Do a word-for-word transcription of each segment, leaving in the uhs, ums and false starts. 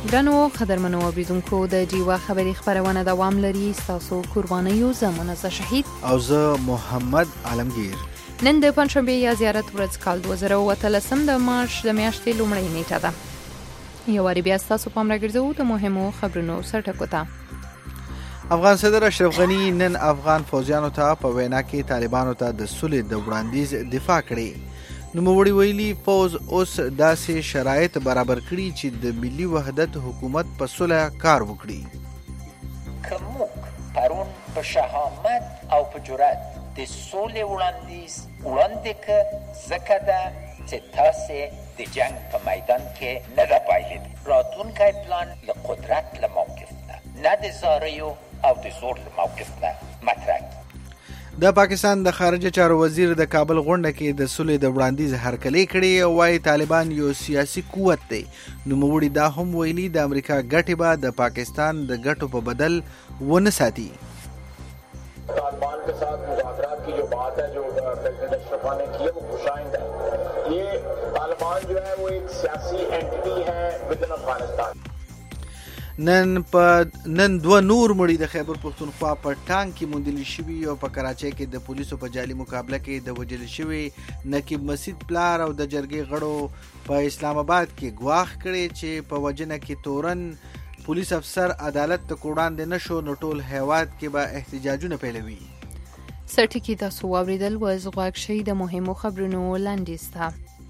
ګرانو قدرمنو اوریدونکو د ډیوا خبري خبرونه دوام لري. تاسو قربانیو زمونه ز شهید او زه محمد عالمگیر. نن د پنځشنبه یا زیارت ورځ کال دوه زره او اتلسم د مارچ د میاشتې لومړۍ نیټه ده. یو وری بیا تاسو پام راګرځو د مهمو خبرونو سرټکو ته. افغان صدر اشرف غنی نن افغان فوجیانو ته په وینا کې طالبانو ته د صلح د وړاندیز دفاع کړې. نوموړي ویلي فوز اوس داسې شرایط برابر کړي چې د ملي وحدت حکومت په صلح کار وکړي. که موږ پرون په شهامت او په جرأت د صلح وړاندیز وړاندې کړ، ځکه ده چې تاسې د جنگ په میدان کې نه ده بایللې. راتلونکی پلان له قدرت له موقف نه نه د زاریو او د زور له موقف نه مطرح. د پاکستان د خارجه چارو وزیر د کابل غونډه کې د صلح د وړاندیز هرکلی کړي او وايي طالبان یو سیاسي قوت دی. نوموړي دا هم ویلي د امریکا ګټې به د پاکستان د ګټو په بدل ونه ساتي. طالبان के साथ मुज़ाकरात की जो बात है जो प्रेसिडेंट अशरफ ने की है वो खुशाइंद है. ये तालिबान जो है वो एक सियासी एंटिटी है विद इन अफगानिस्तान. نن په نن دوه نور مړي د خیبر پښتونخوا په ټانک کې موندل شوي او په کراچۍ کې د پولیسو په جالي مقابله کې د وجل شوي نقیب مسجد پلار او د جرګې غړو په اسلام آباد کې ګواښ کړي چې په وجنه کې تورن پولیس افسر عدالت ته وړاندې نشو نو ټول هیواد کې به احتجاجونه پیلوي. سرټکی تاسو واوریدل وز غواړ شي د مهمو خبرونو لاندېسته.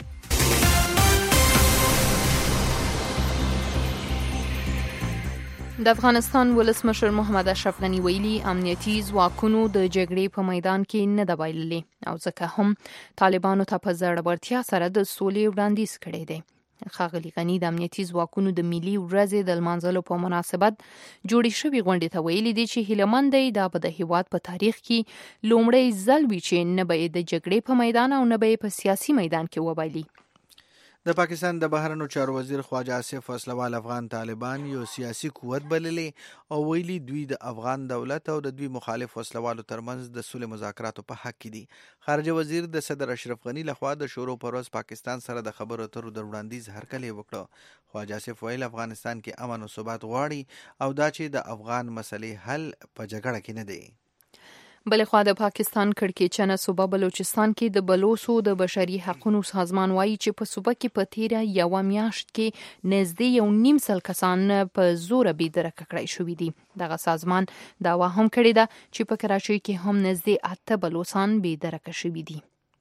د افغانستان ولسمشر محمد اشرف غنی ویلي امنیتي ځواکونو د جګړې په میدان کې نه ده بایللې او ځکه هم طالبانو ته په زړورتیا سره د سولې وړاندیز کړی دی. ښاغلي غنی د امنیتي ځواکونو د ملي ورځې د لمانځلو په مناسبت جوړې شوې غونډې ته ویلي دي چې هیلهمند دی دا به د هیواد په تاریخ کې لومړی ځل وي چې نه به د جګړې په میدان او نه به په سیاسي میدان کې وبایلي. د پاکستان د بهرنیو چارو وزیر خواجه آصف وسلوال افغان طالبان یو سیاسي قوت بللي او ویلي دوی د افغان دولت او د دوی مخالف وسلوالو ترمنځ د صلح مذاکراتو په حق کې دي. خارجه وزیر د صدر اشرف غنی لخوا د شورو پر ورځ پاکستان سره د خبرو اترو د وړاندیز هرکلی وکړ. خواجه آصف ویل افغانستان کې امن او ثبات غواړي او دا چې د افغان مسلې حل په جګړه کې نه دی. بلخوا د پاکستان کړکېچنه صوبه بلوچستان کې د بلوڅو د بشري حقوقو سازمان وایي چې په صوبه کې په تیره یوه میاشت کې نږدې یو نیم سل کسان په زوره بې درکه کړای شوي دي. دغه سازمان دعوا هم کړې ده چې په کراچۍ کې هم نږدې اته بلوڅان بې درکه شوي دي.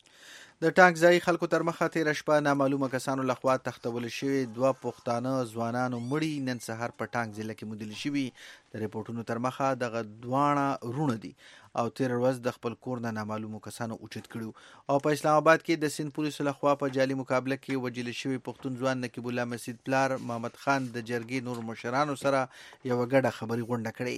د ټانک ځای خلکو تر مخه تیره شپه نامعلومه کسانو لخوا تختول شوي دوه پښتانه ځوانانو مړي نن سهار په ټانک ضلع کې موندل شوي. د ریپورټونو تر مخه دغه دواړه رونه دي او تیر ورځ د خپل کور نه نامعلومو کسانو اوچت کړو او په اسلام آباد کې د سند پولیسو لخوا په جالي مقابله کې وجل شوی پښتون ځوان نقیب الله مسجد پلار محمد خان د جرګې نور مشرانو سره یو غډه خبري غونډه کړې.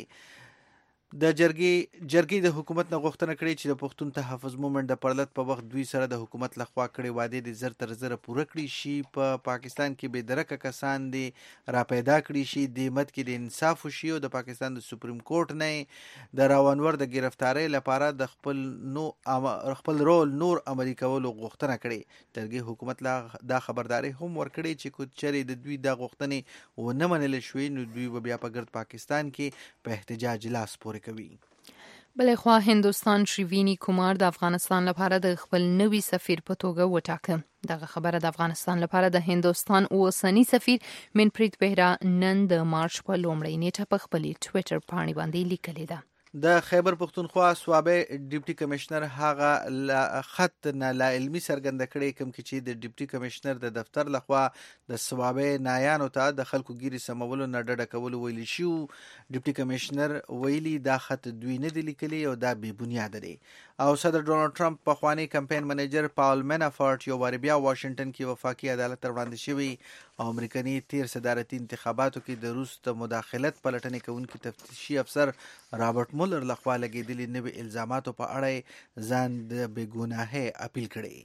د جرګې جرګې د حکومت نه غوښتنه کړې چې د پښتون تحفظ مومنت د پرلط په وخت دوی سره د حکومت لخوا کړې وعده د زر تر زر پوره کړی شي. په پا پاکستان کې به درکه کسان دي را پیدا کړی شي د مت کې د انصاف وشي او د پاکستان د سپریم کورټ نه د راونور د گرفتاری لپاره د خپل نو خپل رول نور عملي کولو غوښتنه کړې. جرګې حکومت لا دا خبرداري هم ورکړي چې کوچري د دوی د غوښتنې و نه منل شوې نو دوی بیا په ګرد پاکستان کې په احتجاج لاس پورې کوي. بلخوا هندوستان شریوینی کومار د افغانستان لپاره د خپل نوي سفیر په توګه وټاکه. دغه خبره د افغانستان لپاره د هندوستان اوسنی سفیر منپریت بهرا نن د مارچ په لومړۍ نیټه په خپل ټویټر باندې باندې لیکلې ده. د خیبر پښتونخوا صوبه ډیپټي کمشنر هغه خط نه لا علمي سرګند کړي کوم چې د ډیپټي کمشنر د دفتر لخوا د صوبه نایانو ته د خلکو ګيري سمولو نه ډډه کول ویل شو. ډیپټي کمشنر ویلي دا خط دوی نه دی لیکلي او دا بې بنیاد دی. او صدر ډونالد ټرمپ په خواني کمپاین منیجر پاول منافورت یو واری بیا واشنگټن کې وفاقي عدالت ته وړاندې شوی او امریکایي تیر صدارتي انتخاباتو کې د روس د مداخلت پلټنې کوونکي تفتیشي افسر رابرټ مولر لخوا لګیدلي نوي الزاماتو په اړه ځان د بېګناهۍ اپیل کړی.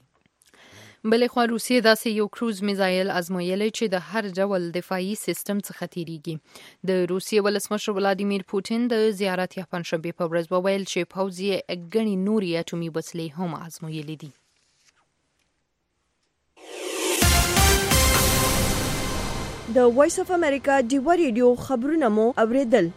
بلخوا روسیه داسې یو کروز میزایل ازمویلی چې د هر ډول دفاعي سیستم څخه تیریږي. د روسیې ولسمشر ولادیمیر پوتین د زیارت یا پنځشنبې په ورځ وویل چې پوځ یې ګڼې نورې اټومي وسلې هم ازمویلې دي. د وایس اف امریکا ډیوا ریډیو خبرونه مو اوریدل.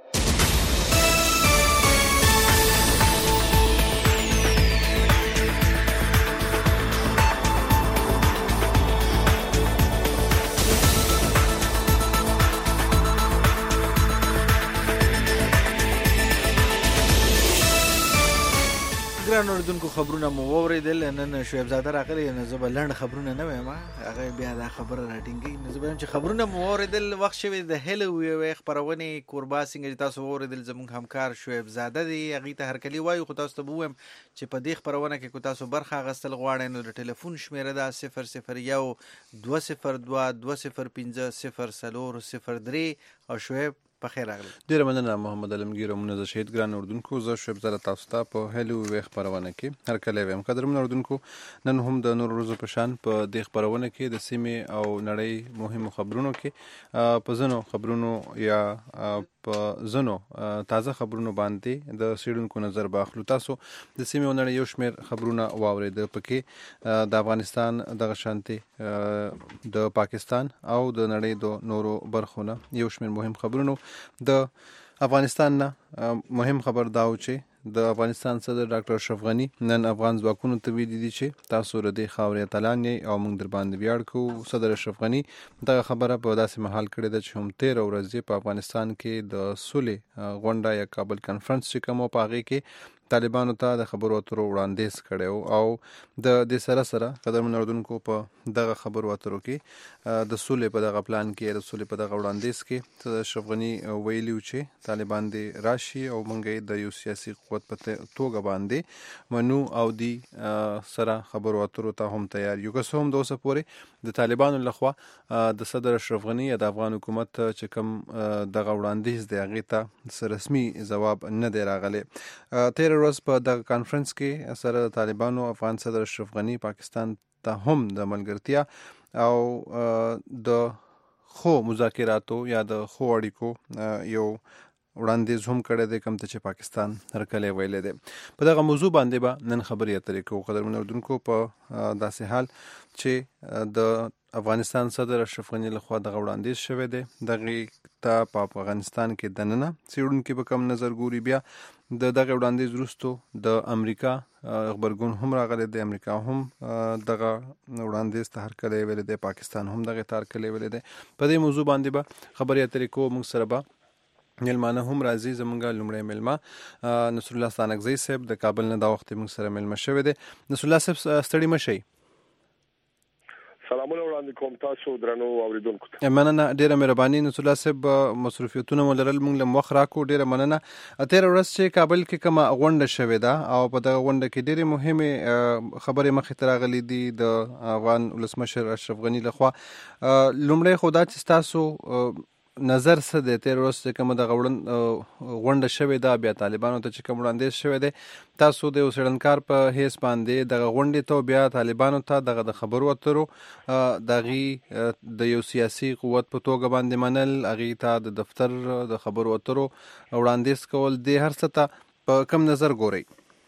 ګران اوریدونکو خبرونه مو واوریدل. نن شعیب زاده راغلی نه زه به لنډ خبرونه نه وایم، هغه بیا دا خبره راټینګي نه زه به چې خبرونه مو واوریدل. وخت شوی د هلو وی خبرونه قربا څنګه تاسو واوریدل زموږ همکار شعیب زاده دی، هغه ته هرکلی وایو. خو تاسو ته وایم چې په دې خبرونه کې کو تاسو برخه غستل غواړئ نو د ټلیفون شمیره ده صفر صفر یو دوه صفر دوه دوه صفر پنځه صفر څلور صفر درې. او شعیب په خیر راغلی. ډیره مننه محمد علمگیر او منزه شهید. ګران اردوونکو زه شعیب زاده تاسو ته په هلو وی خبرونه کې هر کله ویم. قدرمن اردوونکو نن هم د نور روزو په شان په دې خبرونه کې د سیمې او نړۍ مهمو خبرونو کې په ځنو خبرونو یا په ځنو تازه خبرونو باندې د سیډونکو نظر باخلو. تاسو د سیمې او نړۍ یو شمیر خبرونه واورید، پکې د افغانستان دغه شانتي د پاکستان او د نړۍ د نورو برخونه یو شمیر مهم خبرونو. د افغانستان نه مهم خبر داو چې د افغانستان صدر ډاکټر اشرف غنی نن افغان ځواکونو ته ویلي دي چې تاسو ردی خاورې اتلان یې او موږ در باندې ویاړ کوو. صدر اشرف غنی دغه خبره په داسې محل کړې ده چې هم تیر ورځې په افغانستان کې د سولې غونډه یا کابل کانفرنس چې کوم په هغه کې طالبانو ته د خبرو اترو وړاندیز کړو او د دې سره سره قدرمن اردوونکو په دغه خبرو اترو کې د سولې په دغه پلان کې د سولې په دغه وړاندیز کې صدر اشرف غنی ویلي چې طالبان دې راشي او موږ د یو سیاسي قوت په توګه باندې منو او دی سره خبرو اترو ته هم تیار یو. که څه هم د اوسه پورې د طالبانو لخوا د صدر اشرف غنی یا د افغان حکومت چې کوم دغه وړاندیز دی هغې ته رسمي ځواب نه دی راغلی. تیر ورځ په دغه کانفرنس کې سره د طالبانو افغان صدر اشرف غنی پاکستان ته هم د ملګرتیا او د خو مذاکراتو یا د خو اړیکو یو وړاندیز هم کړی دی، کوم ته چې پاکستان هرکلی ویلی دی. په دغه موضوع باندې به نن خبرې اترې کوو. قدرمن اردوونکو په داسې حال چې د افغانستان صدر اشرف غنی لخوا دغه وړاندیز شوی دی، دغې ته په افغانستان کې دننه څېړونکي په کم نظر ګوري. بیا د دغه وړاندیز وروستو د امریکا غبرګون هم راغلی دی، امریکا هم دغه وړاندیز ته هرکلی ویلی دی، پاکستان هم دغې ته هرکلی ویلی دی. په دې موضوع باندې به خبرې اترې کوو. موږ سره به مېلمانه هم راځي. زمونږ لومړی مېلمه نصرالله ستانکزی صاحب د کابل نه دا وخت موږ سره مېلمه شوی دی. نصرالله صاحب ستړي مه شئ. سلامونه وړاندې کوم تاسو درنو اوریدونکو ته. مننه، ډیره مهرباني. نصرالله صاحب مصروفیتونه مو لرل، موږ له وخت راکړو، ډیره مننه. تېره ورځ چې کابل کې کومه غونډه شوې ده او په دغه غونډه کې ډیرې مهمې خبرې مخې ته راغلي دي د افغان ولسمشر اشرف غني لخوا. لومړی خو دا چې ستاسو نظر څه دی؟ تېره ورځ چې کومه دغه غونډه شوې ده، بیا طالبانو ته چې کوم وړاندیز شوی دی، تاسو د یو څېړنکار په حیث باندې دغه غونډې ته بیا طالبانو ته دغه د خبرو اترو د هغې د یو سیاسي قوت په توګه باندې منل، هغې ته د دفتر د خبرو اترو وړاندیز کول، دې هر څه ته په کم نظر ګورئ؟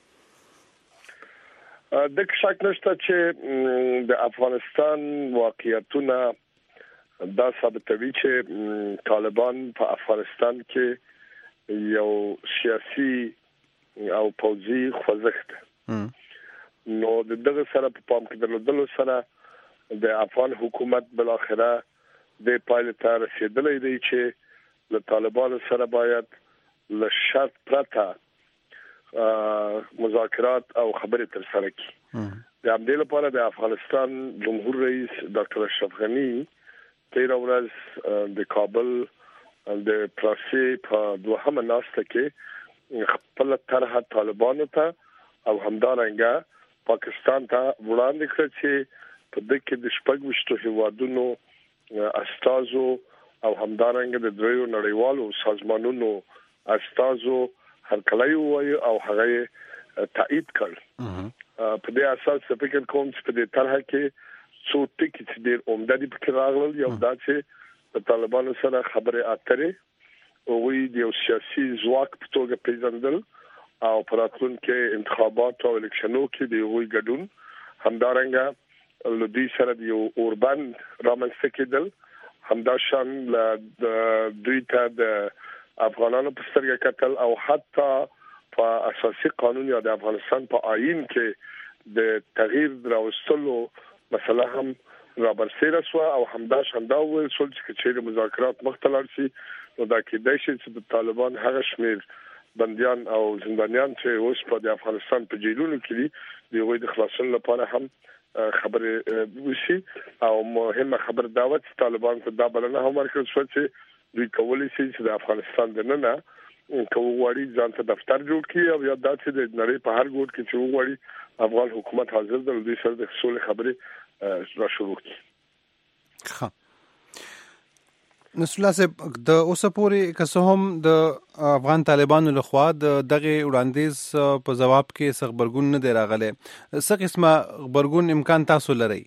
دغه شک نشته چې د افغانستان واقعیتونه دا ثابتوي چې طالبان په افغانستان کې یو سیاسي او پوځي خوځښت نو د دغه سره په پام کې درلودلو سره د افغان حکومت بل اخره د پایله ته رسیدلې دی چې له طالبانو سره باید له شرط پرته مذاکرات او خبرې تر سره کړي. د همدې لپاره د افغانستان جمهور رئیس ډاکټر اشرف غنی تیر ورځ د کابل د پراسي په دوهمه ناسته کې خپل طرح طالبانو ته او همدارنګه پاکستان ته وړاندې کړ چې په دغه کې د شپږ هیوادونو استازو او همدارنګه د دریو نړیوالو سازمانونو استازو هرکلی وایي او هغه تایید کړ. په دې اساس فکر کوم چې په دې طرح کې څو ټکي چې ډېر عمده دي پکې راغلل. یو دا چې د طالبانو سره خبرې اترې او وی د یو سیاسي ځواک په توګه پیژندل او په راتلونکي انتخابات او الیکشنو کې د وی ګډون، همدارنګه لدی سره د یو اوربند رامنځته کېدل همداشان دوی ته د افغانانو په سترګه کتل او حتی په اساسي قانون یا د افغانستان په آئین کې د تغییر راوستلو مسله هم را برسېره شو او همداشان دا ویل شو چې چیرې مذاکرات مختلف شي نو دا کېدای شي چې د طالبان هغه شمیر بنديان او زندانیان چې اوس په د افغانستان په جیلونو کې دي د غوي د خلاصون لپاره هم خبره وشي او مهمه خبر دعوت طالبان ته دا بلنه هم ورکړل شو چې دوی کولای شي چې د افغانستان د ننه کومواري ځان ته دفتر جوړ کړي او یا داسې د نړۍ په هر ګوټ کې چې وګوري افغان حکومت حاضر دی دوی سره د حصول خبره را شروع کړي. ښه نسل صاحب د اوسه پورې که هم د افغان طالبانو لخوا د دغه وړاندیز په جواب کې څه خبرګون نه دی راغلی څه قسمه خبرګون امکان تاسو لرئ؟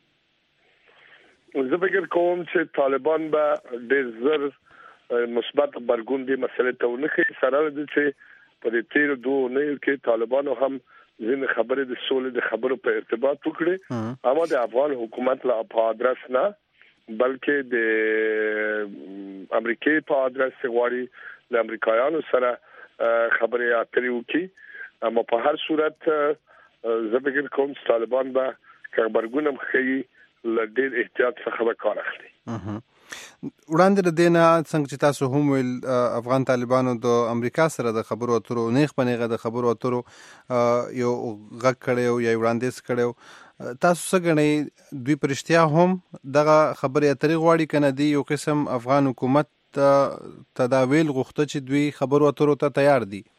زه فکر کوم چې طالبان به ډېر زر مثبت خبرګون دی مسلې ته ونخي سره د چې په دې تیر دوه نه کې طالبانو هم ځین خبرې د سولې د خبرو په ارتباط وکړي اما د افغان حکومت لا په ادرس نه بلکې د امریکای په ادرس غواړي د امریکایانو سره خبرې اترې وکړي اما په هر صورت زه فکر کوم چې طالبان به خبرګونم خي لډیر احتیاط څخه کار اخلي. وړاندې د دینه څنګه چې تاسو هم ویل افغان طالبانو د امریکا سره د خبرو اترو نیغ پنیغه د خبرو اترو یو غږ کړو یا وړاندیز کړو تاسو څنګه غنئ دوی پرشتیا هم دغه خبرې اترې غواړي کنه دی یو قسم افغان حکومت تداویل غوښته چې دوی خبرو اترو ته تیار دي؟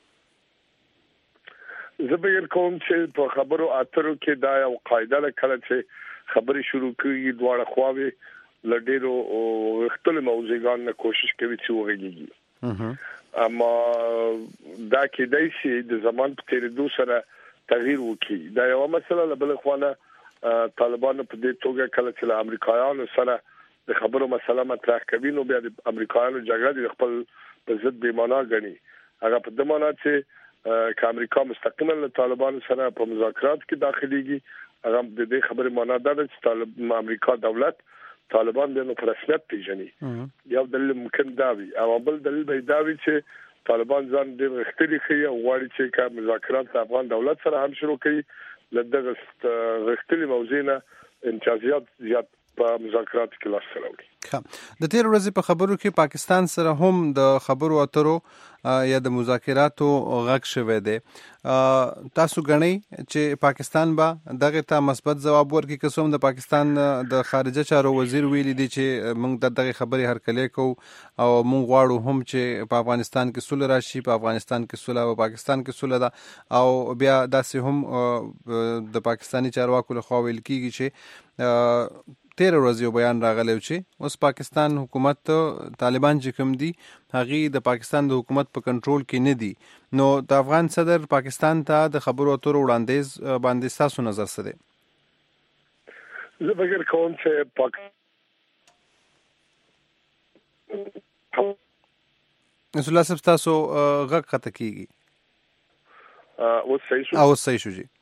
زه به کوم چې په خبرو اترو کې دا یو قاعده لکه چې خبرې شروع کیږي دواړه خواوې لډیرو اختلاف موضوعګان نه کوشش کوي چې وغږیږي اما دا کې دای شي د زمان په تیریدو سره تغییر وکړي دا یو مسله بل خوانه طالبان په دې توګه کله چې امریکایانو سره د خبرو مسله مطرح کوي نو بیا د امریکایانو جګړه د خپل په ضد به معنا غني هغه په دې معنا چې ک امریکا مستقیما له طالبان سره په مذاکرات کې داخليږي هغه د دې خبرې معنا ده چې طالب امریکا دولت طالبان د نو رسمیت پیژني یو دلیل ممکن دا وي او بل دلیل به دا وي چې طالبان ځان ډېر غښتلي خي او غواړي چې کا مذاکرات د افغان دولت سره هم شروع کړي لدغه غښتلي موضوعونه امتیازات زیات په مذاکرات کې لاس راوړي. د تیر ورځې په خبرو کې پاکستان سره هم د خبرو اترو یا د مذاکراتو غږ شوی دی تاسو غنئ چې پاکستان به دغه ته مثبت جواب ورکړي که څوم د پاکستان د خارجه چارو وزیر ویلي دی چې موږ دغه خبرې هرکلی کوو او موږ غواړو هم چې په افغانستان کې صلح راشي په افغانستان کې صلح او پاکستان کې صلح ده او بیا داسې هم د پاکستاني چارواکو لخوا ویل کیږي چې تیر ورځ یو بیان راغلی چې اوس پاکستان حکومت طالبان چې کوم دي هغه د پاکستان د حکومت په کنټرول کې نه دي نو د افغان صدر پاکستان ته د خبرو اترو وړاندیز باندې تاسو نظر څه دی؟ زه فکر کوم چې پاک رسول الله صاحب تاسو غږ خطا کیږي او صحیح شو او صحیح شو جی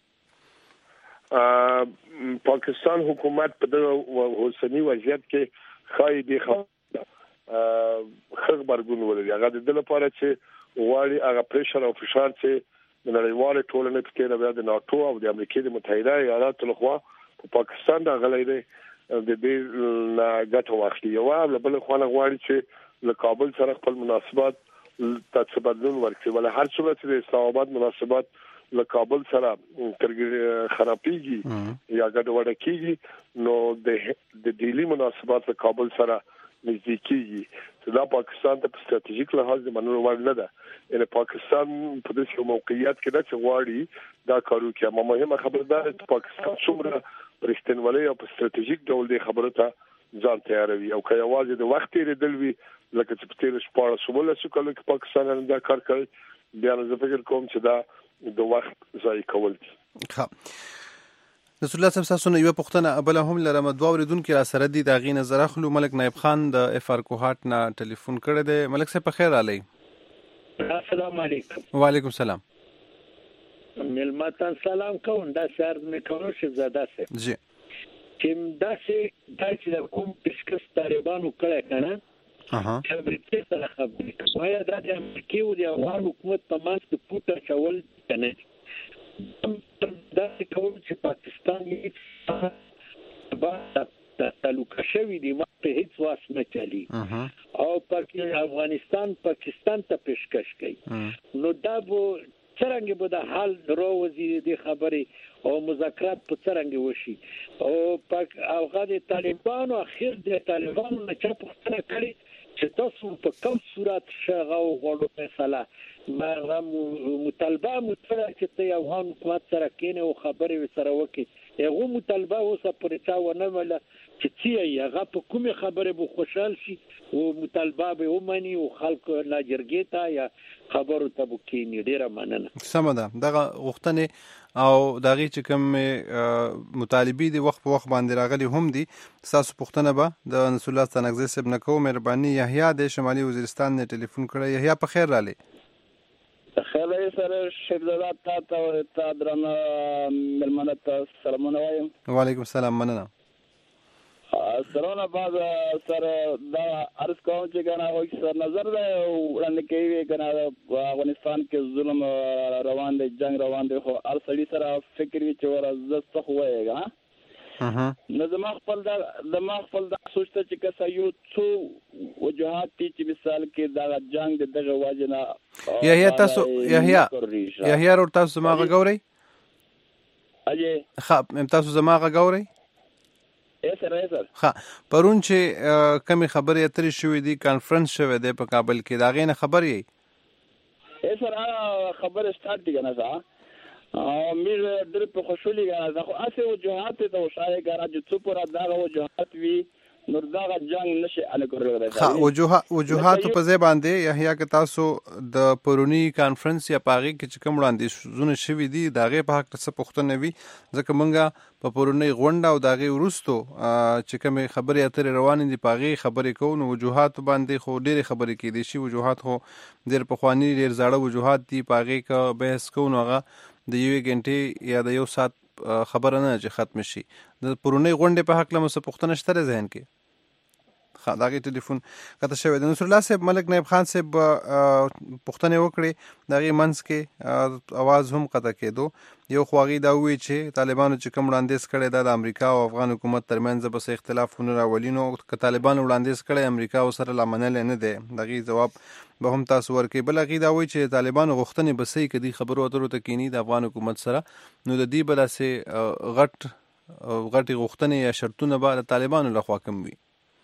پاکستان حکومت په دغه اوسنی وضعیت کې خای دی خبرګون ولري هغه د لپاره چې واړی هغه پریشر او فشار چې د نړیوال ټولنې په کې د ناتو او د امریکا د متحده ایالاتو لخوا په پاکستان د غلې د دې لا ګټه واخلي او بل خو نه غواړي چې له کابل سره خپل مناسبات تبادل ورکړي ول هر څه چې د اسلام آباد مناسبات له کابل سره خرابېږي یا ګډوډه کیږي نو د د دلی مناسبات له کابل سره نږدې کیږي چې دا پاکستان ته په ستراتیژیک لحاظ د منلو وړ نه ده ان پاکستان په دې موقعیت کې د چغواړي دا کارو کې اما مهمه خبره ده چې پاکستان څومره پرشتنولۍ او په ستراتیژیک ډول د خبرو ته ځان تیاروي او که یوازې د وخت لري دلوي لکه چې په تیر شپږ سوله سو کله کې پاکستان دا کار کوي بیا زه فکر کوم چې دا د وخت ځای کول دي. ښه رسول الله صاحب تاسو نه یو پښتنه ابل هم لرم دوه اوریدونکو را سره دي دا غي نظر اخلو ملک نائب خان د اف ار کوهات نه ټلیفون کړی دی ملک صاحب په خیر علي. السلام علیکم. وعلیکم السلام. ملمتان سلام کوم دا سر می کوم چې زاده سه جی چې دا سه دا چې کوم پسکس طالبانو کړه کنه اها امریکای سره خبرې کوي دا د امریکای او د افغان حکومت په منځ کې پټه چول کنه دا کوم چې پاکستان یې با تعلق شوی دی ما په هیڅ واسه نه چلی او پاکستان افغانستان پاکستان ته پیشکش کوي نو دا وو څنګه به د حال درو وزیر دی خبرې او مذاکرات په څنګه وشي او پاک افغان طالبانو اخر د طالبانو نه چا پوښتنه کړې چې تاسو په کوم صورت شغه او غوړو فیصله ما مطالبه مطلب چې ته افغان حکومت سره کېنه او خبرې سره وکړي هغه مطالبه اوسه پرې چا ونه ولا چې څه هغه په کومه خبره به خوشحال شي او مطالبه به ومني او خلکو لا جرګې ته یا خبرو ته وکینی ډیره مننه سم ده دغه غوښتنې او دغه چې کوم مطالبي دي وخت په وخت باندې راغلي هم دي تاسو پوښتنه به د نصر الله ستانګزی صاحب نه کوم مهرباني یحیی د شمالي وزیرستان نه ټلیفون کړی یحیی په خیر رالی خیر سره شهزاده تا ته تا درنه ملمنه ته سلامونه وایم وعلیکم السلام مننه سرونه بعد سره دا عرض کوم چې کنه وای سر نظر ده وړاندې کوي کنه افغانستان کې ظلم روان دی جنگ روان دی خو هر سړي سره فکر وی چې ورزه څه هوایګا اها نو زما خپل دا زما خپل دا سوچته چې کسا یو څو وجوهات چې مثال کې دا جنگ دغه واجنه یحیی تاسو یحیی یحیی ور تاسو ما غوړی اجه خب تاسو زما غوړی ها پرون چې کمی خبرې اترې شوې دي کانفرنس شوې ده په کابل کې دا غینه خبرې یې سره خبره سٹارټ دي کنه ځا او میر در په خوشولي غواړم دا خو اسه وجوهات ته وشاله غواړم چې څو پر دا وجوهات وی نور دا جنگ نشي ال کولای ها وجوهات وجوهات په ځای باندې یحیی که تاسو د پرونی کانفرنس یا پاغي کې چې کوم وړاندې زونه شوې دي داغه په حق څه پوښتنه وی ځکه مونږه په پرونی غونډه او داغه ورستو چې کوم خبرې اترې روانې دي پاغي خبرې کوو نو وجوهات باندې خو ډېرې خبرې کې دي شي وجوهات خو ډېر په خواني ډېر زاړه وجوهات دي پاغي کا بحث کوو نو هغه د یوې غنټې یا د یو سات خبره نه چې ختم شي د پرونی غونډه په حق لمس پوښتنه شته ذهن کې داغه ټلیفون کته شوی د نصر الله صاحب ملک نایب خان صاحب پوښتنه وکړي دغه منځ کې आवाज هم قطع کېدو یو خواغي دا وی چې طالبانو چې کوم وړاندیز کړي د امریکا او افغان حکومت ترمنځ به څه اختلافونه راولینو ک طالبان وړاندیز کړي امریکا او سره لامنل نه دی دغه جواب به هم تاسو ورکې بل غي دا وی چې طالبان غوښتنې بسې کدي خبرو اترو ته کینی د افغان حکومت سره نو د دې بل سه غټ غټي غوښتنې یا شرطونه به طالبانو لخوا کوم وي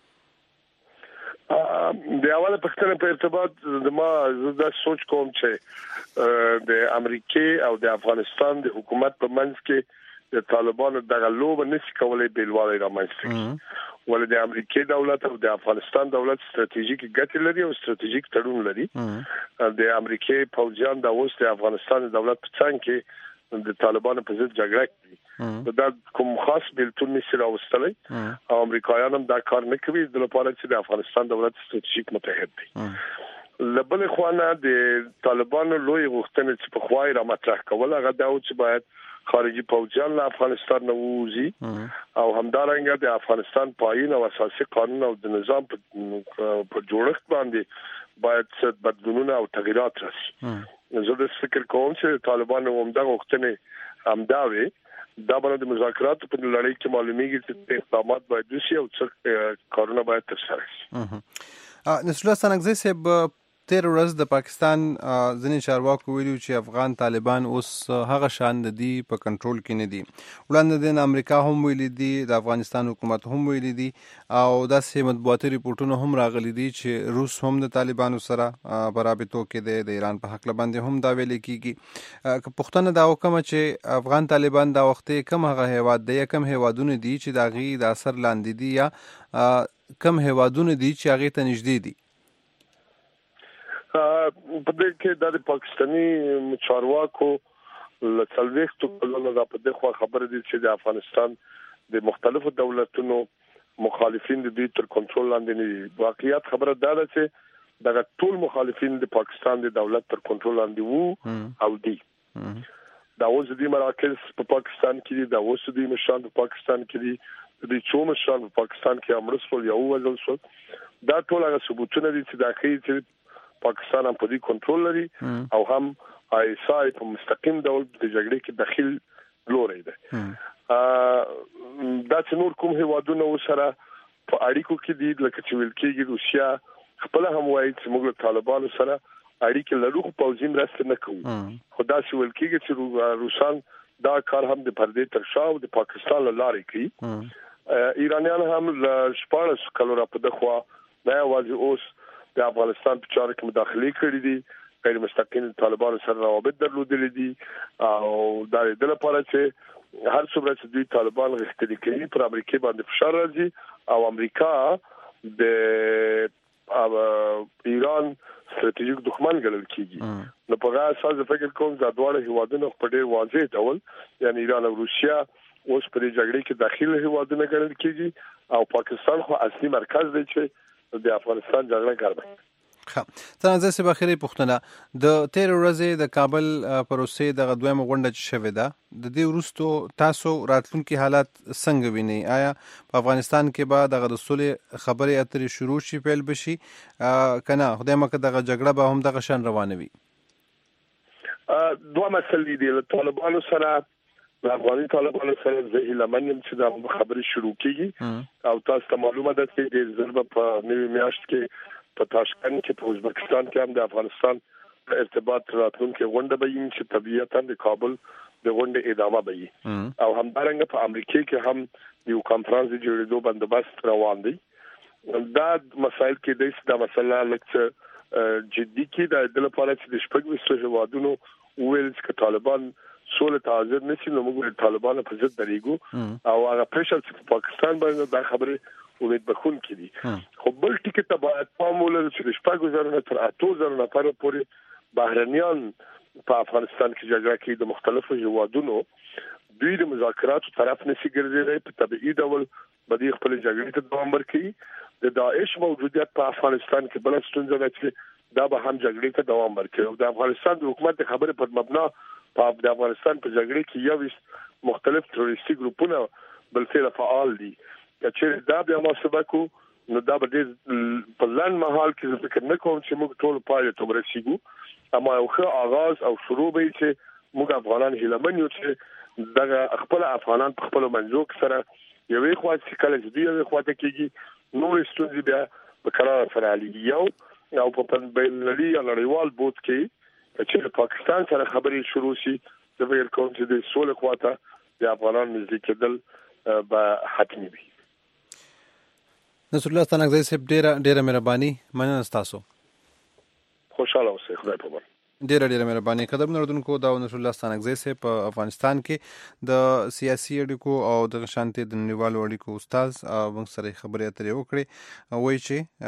د اوله پښتنه په ارتباط د ما زړه سوچ کوم چې د امریکای او د افغانستان د حکومت په منځ کې د طالبانو دغه لوب نشي کولای بیلواله رامنځته کړي ولې د امریکای دولت او د افغانستان دولت ستراتیژیک ګټې لري او ستراتیژیک تړون لري د امریکای پوځیان د اوس د افغانستان دولت په څنګ کې د طالبانو په ضد جګړه کوي دا کوم خاص بیلتون نشي راوستلای او امریکایان هم دا کار نه کوي د لپاره چې د افغانستان دولت ستراتیژیک متحد دی لبل خوانه د طالبانو لوی غوښتنې چې په خوای را مطرح کول هغه دا چې باید خارجي پوځیان له افغانستان نه ووزي او همدارنګه د افغانستان پاین او اساسي قانون او د نظام په جوړښت باندې باید څه بدلونونه او تغیرات راشي زه د فکر کوم چې طالبانو هم دا غوښتنې همداوي دا باندې د مذاکرات په لړۍ کې معلومیږي چې اقدامات باید وشي او څه کارونه باید ترسره شي نصر الله ستانګزی صاحب تیر ورځ د پاکستان ځینې چارواکو ویلي چې افغان طالبان اوس هغه شان دي په کنټرول کې نه دي وړاندې د امریکا هم ویلي دي د افغانستان حکومت هم ویلي دي او داسې مطبوعاتي ریپورتونه هم راغلي دي چې روس هم د طالبانو سره برابرتو کې دی د ایران په حق باندې هم دا ویل کیږي پښتنه دا وکم چې افغان طالبان دا وخت کم هغه هیواد دی کم هیوادونه دي چې دا غي د اثر لاندې دي یا کم هیوادونه دي چې هغه ته نږدې دي په دې کې د پاکستاني چارواکو لڅلويختو کلونو د په دغه خبره دي چې د افغانستان د مختلفو دولتونو مخالفین د دې تر کنټرول لاندې نه واقعیت خبره ده چې دغه ټول مخالفین د پاکستان د دولت تر کنټرول لاندې وو او دي دا اوس د مراکز په پاکستان کې دي دا اوس د مشران په پاکستان کې دي د څو مشران په پاکستان کې امر سول یو وزل سول دا ټول هغه ثبوتونه دي چې داخلي چې پاکستان هم په دې کنټرول لري او هم آی اس آی په مستقیم ډول د جګړې کې داخل لوري ده دا چې نور کوم هیوادونه وسره په اړیکو کې دي لکه چې ویل کېږي روسیا خپل هم وایي چې موږ طالبانو سره اړیکې لرو خو پوځي مرسته نه کوو خو دا چې ویل کېږي چې روسان دا کار هم د پردې تر شا او د پاکستان له لارې کوي ایرانیان هم له شپاړس کلو را په دخوا دا یوازې اوس د افغانستان په چارو کې مداخله کړې دي غیر مستقیم طالبانو سره روابط درلودل دي او دا د لپاره چې هر څومره چې دوی طالبان غښتلي کوي پر امریکا باندې فشار راځي او امریکا د ایران ستراتیژیک دښمن ګڼل کیږي نو په هغه اساس فکر کوم دا دواړه هیوادونه په ډېر واضح ډول یعنی ایران او روسیا اوس په دې جګړې کې داخلي هیوادونه ګڼل کیږي او پاکستان خو اصلي مرکز دی چې د افغانستان جګړه ګرځي خا تنازل سه بخیری پښتنه د تیر ورځې د کابل پروسې د غدویم غونډه چې شوې ده د دې ورستو تاسو راتلونکي حالات څنګه ویني آیا په افغانستان کې به د غدسولې خبرې اترې شروع شي پیل بشي کنه خدای مکه د جګړه به هم د غشن روانوي دوه مسلې دي له طالبانو سره د افغاني طالبانو سره زه لمنم چې دا خبرې شروع کیږي او تاسو ته معلومه ده چې د ضرب په نوې میاشت کې په تاشکند کې په ازبکستان کې هم د افغانستان ارتباط راتلونکي غونډه به وي چې طبيعتاً د کابل د غونډې ادامه به وي او همدارنګه په امریکا کې هم یو کانفرنس جوړېدو بندوبست روان دی دا مسایل کې د څه د مسله لکه جدي کې د لپاره چې د شپږ وسو هوادونو ویل چې طالبان سولې ته حاضر نشي نو موږ طالبان په ضد درېګو او هغه پرشر چې پاکستان باندې دا خبره امید بخون کړي خو بل ټکی ته باید پام ولرو چې شپږ زره تر اته زره نفر پورې بهرنیان په افغانستان کې جګړه کوي د مختلفو هیوادونو دوی د مذاکراتو طرف نشي ګرځېدل په طبيعي ډول بدی خپل جګړې ته دوام ورکړي د داعش موجودیت په افغانستان کې بل ستونزه ده چې دا به هم جګړې ته دوام ورکړي او د افغانستان د حکومت خبره پر مبنا په د افغانستان په جګړې کې یو مختلف تروریستي ګروپونه بلکې فعال دي چې دا بیا محاسبه کو نو دا به په لاند محل کې فکر نه کوم چې موږ ټول پاره ته ورسیږو اما یو ښه آغاز او شروع به چې موږ افغانان هیلمن یو چې دغه خپل افغانان په خپل منځو سره یوې خوا چې کله چې یوې خوا ته کېږي نو ستونزې بیا په قرار سره علي یو او په بین المللي نړیوال بوت کې چې پاکستان سره خبرې شروع شي د ویل کوم چې د سولې خواته د افغانان نزدیک کېدل به حتمي وي نصر الله ستانګزی صاحب ډیره ډیره مهرباني مننه تاسو خوشاله اوسئ خدای په امان ډیره ډیره مهرباني قدم نردونکو دا نصر الله ستانګزی صاحب په افغانستان کې د سیاسي اړیکو او د شانتي د نړیوالو اړیکو استاد موږ سره خبرې اترې وکړې وایي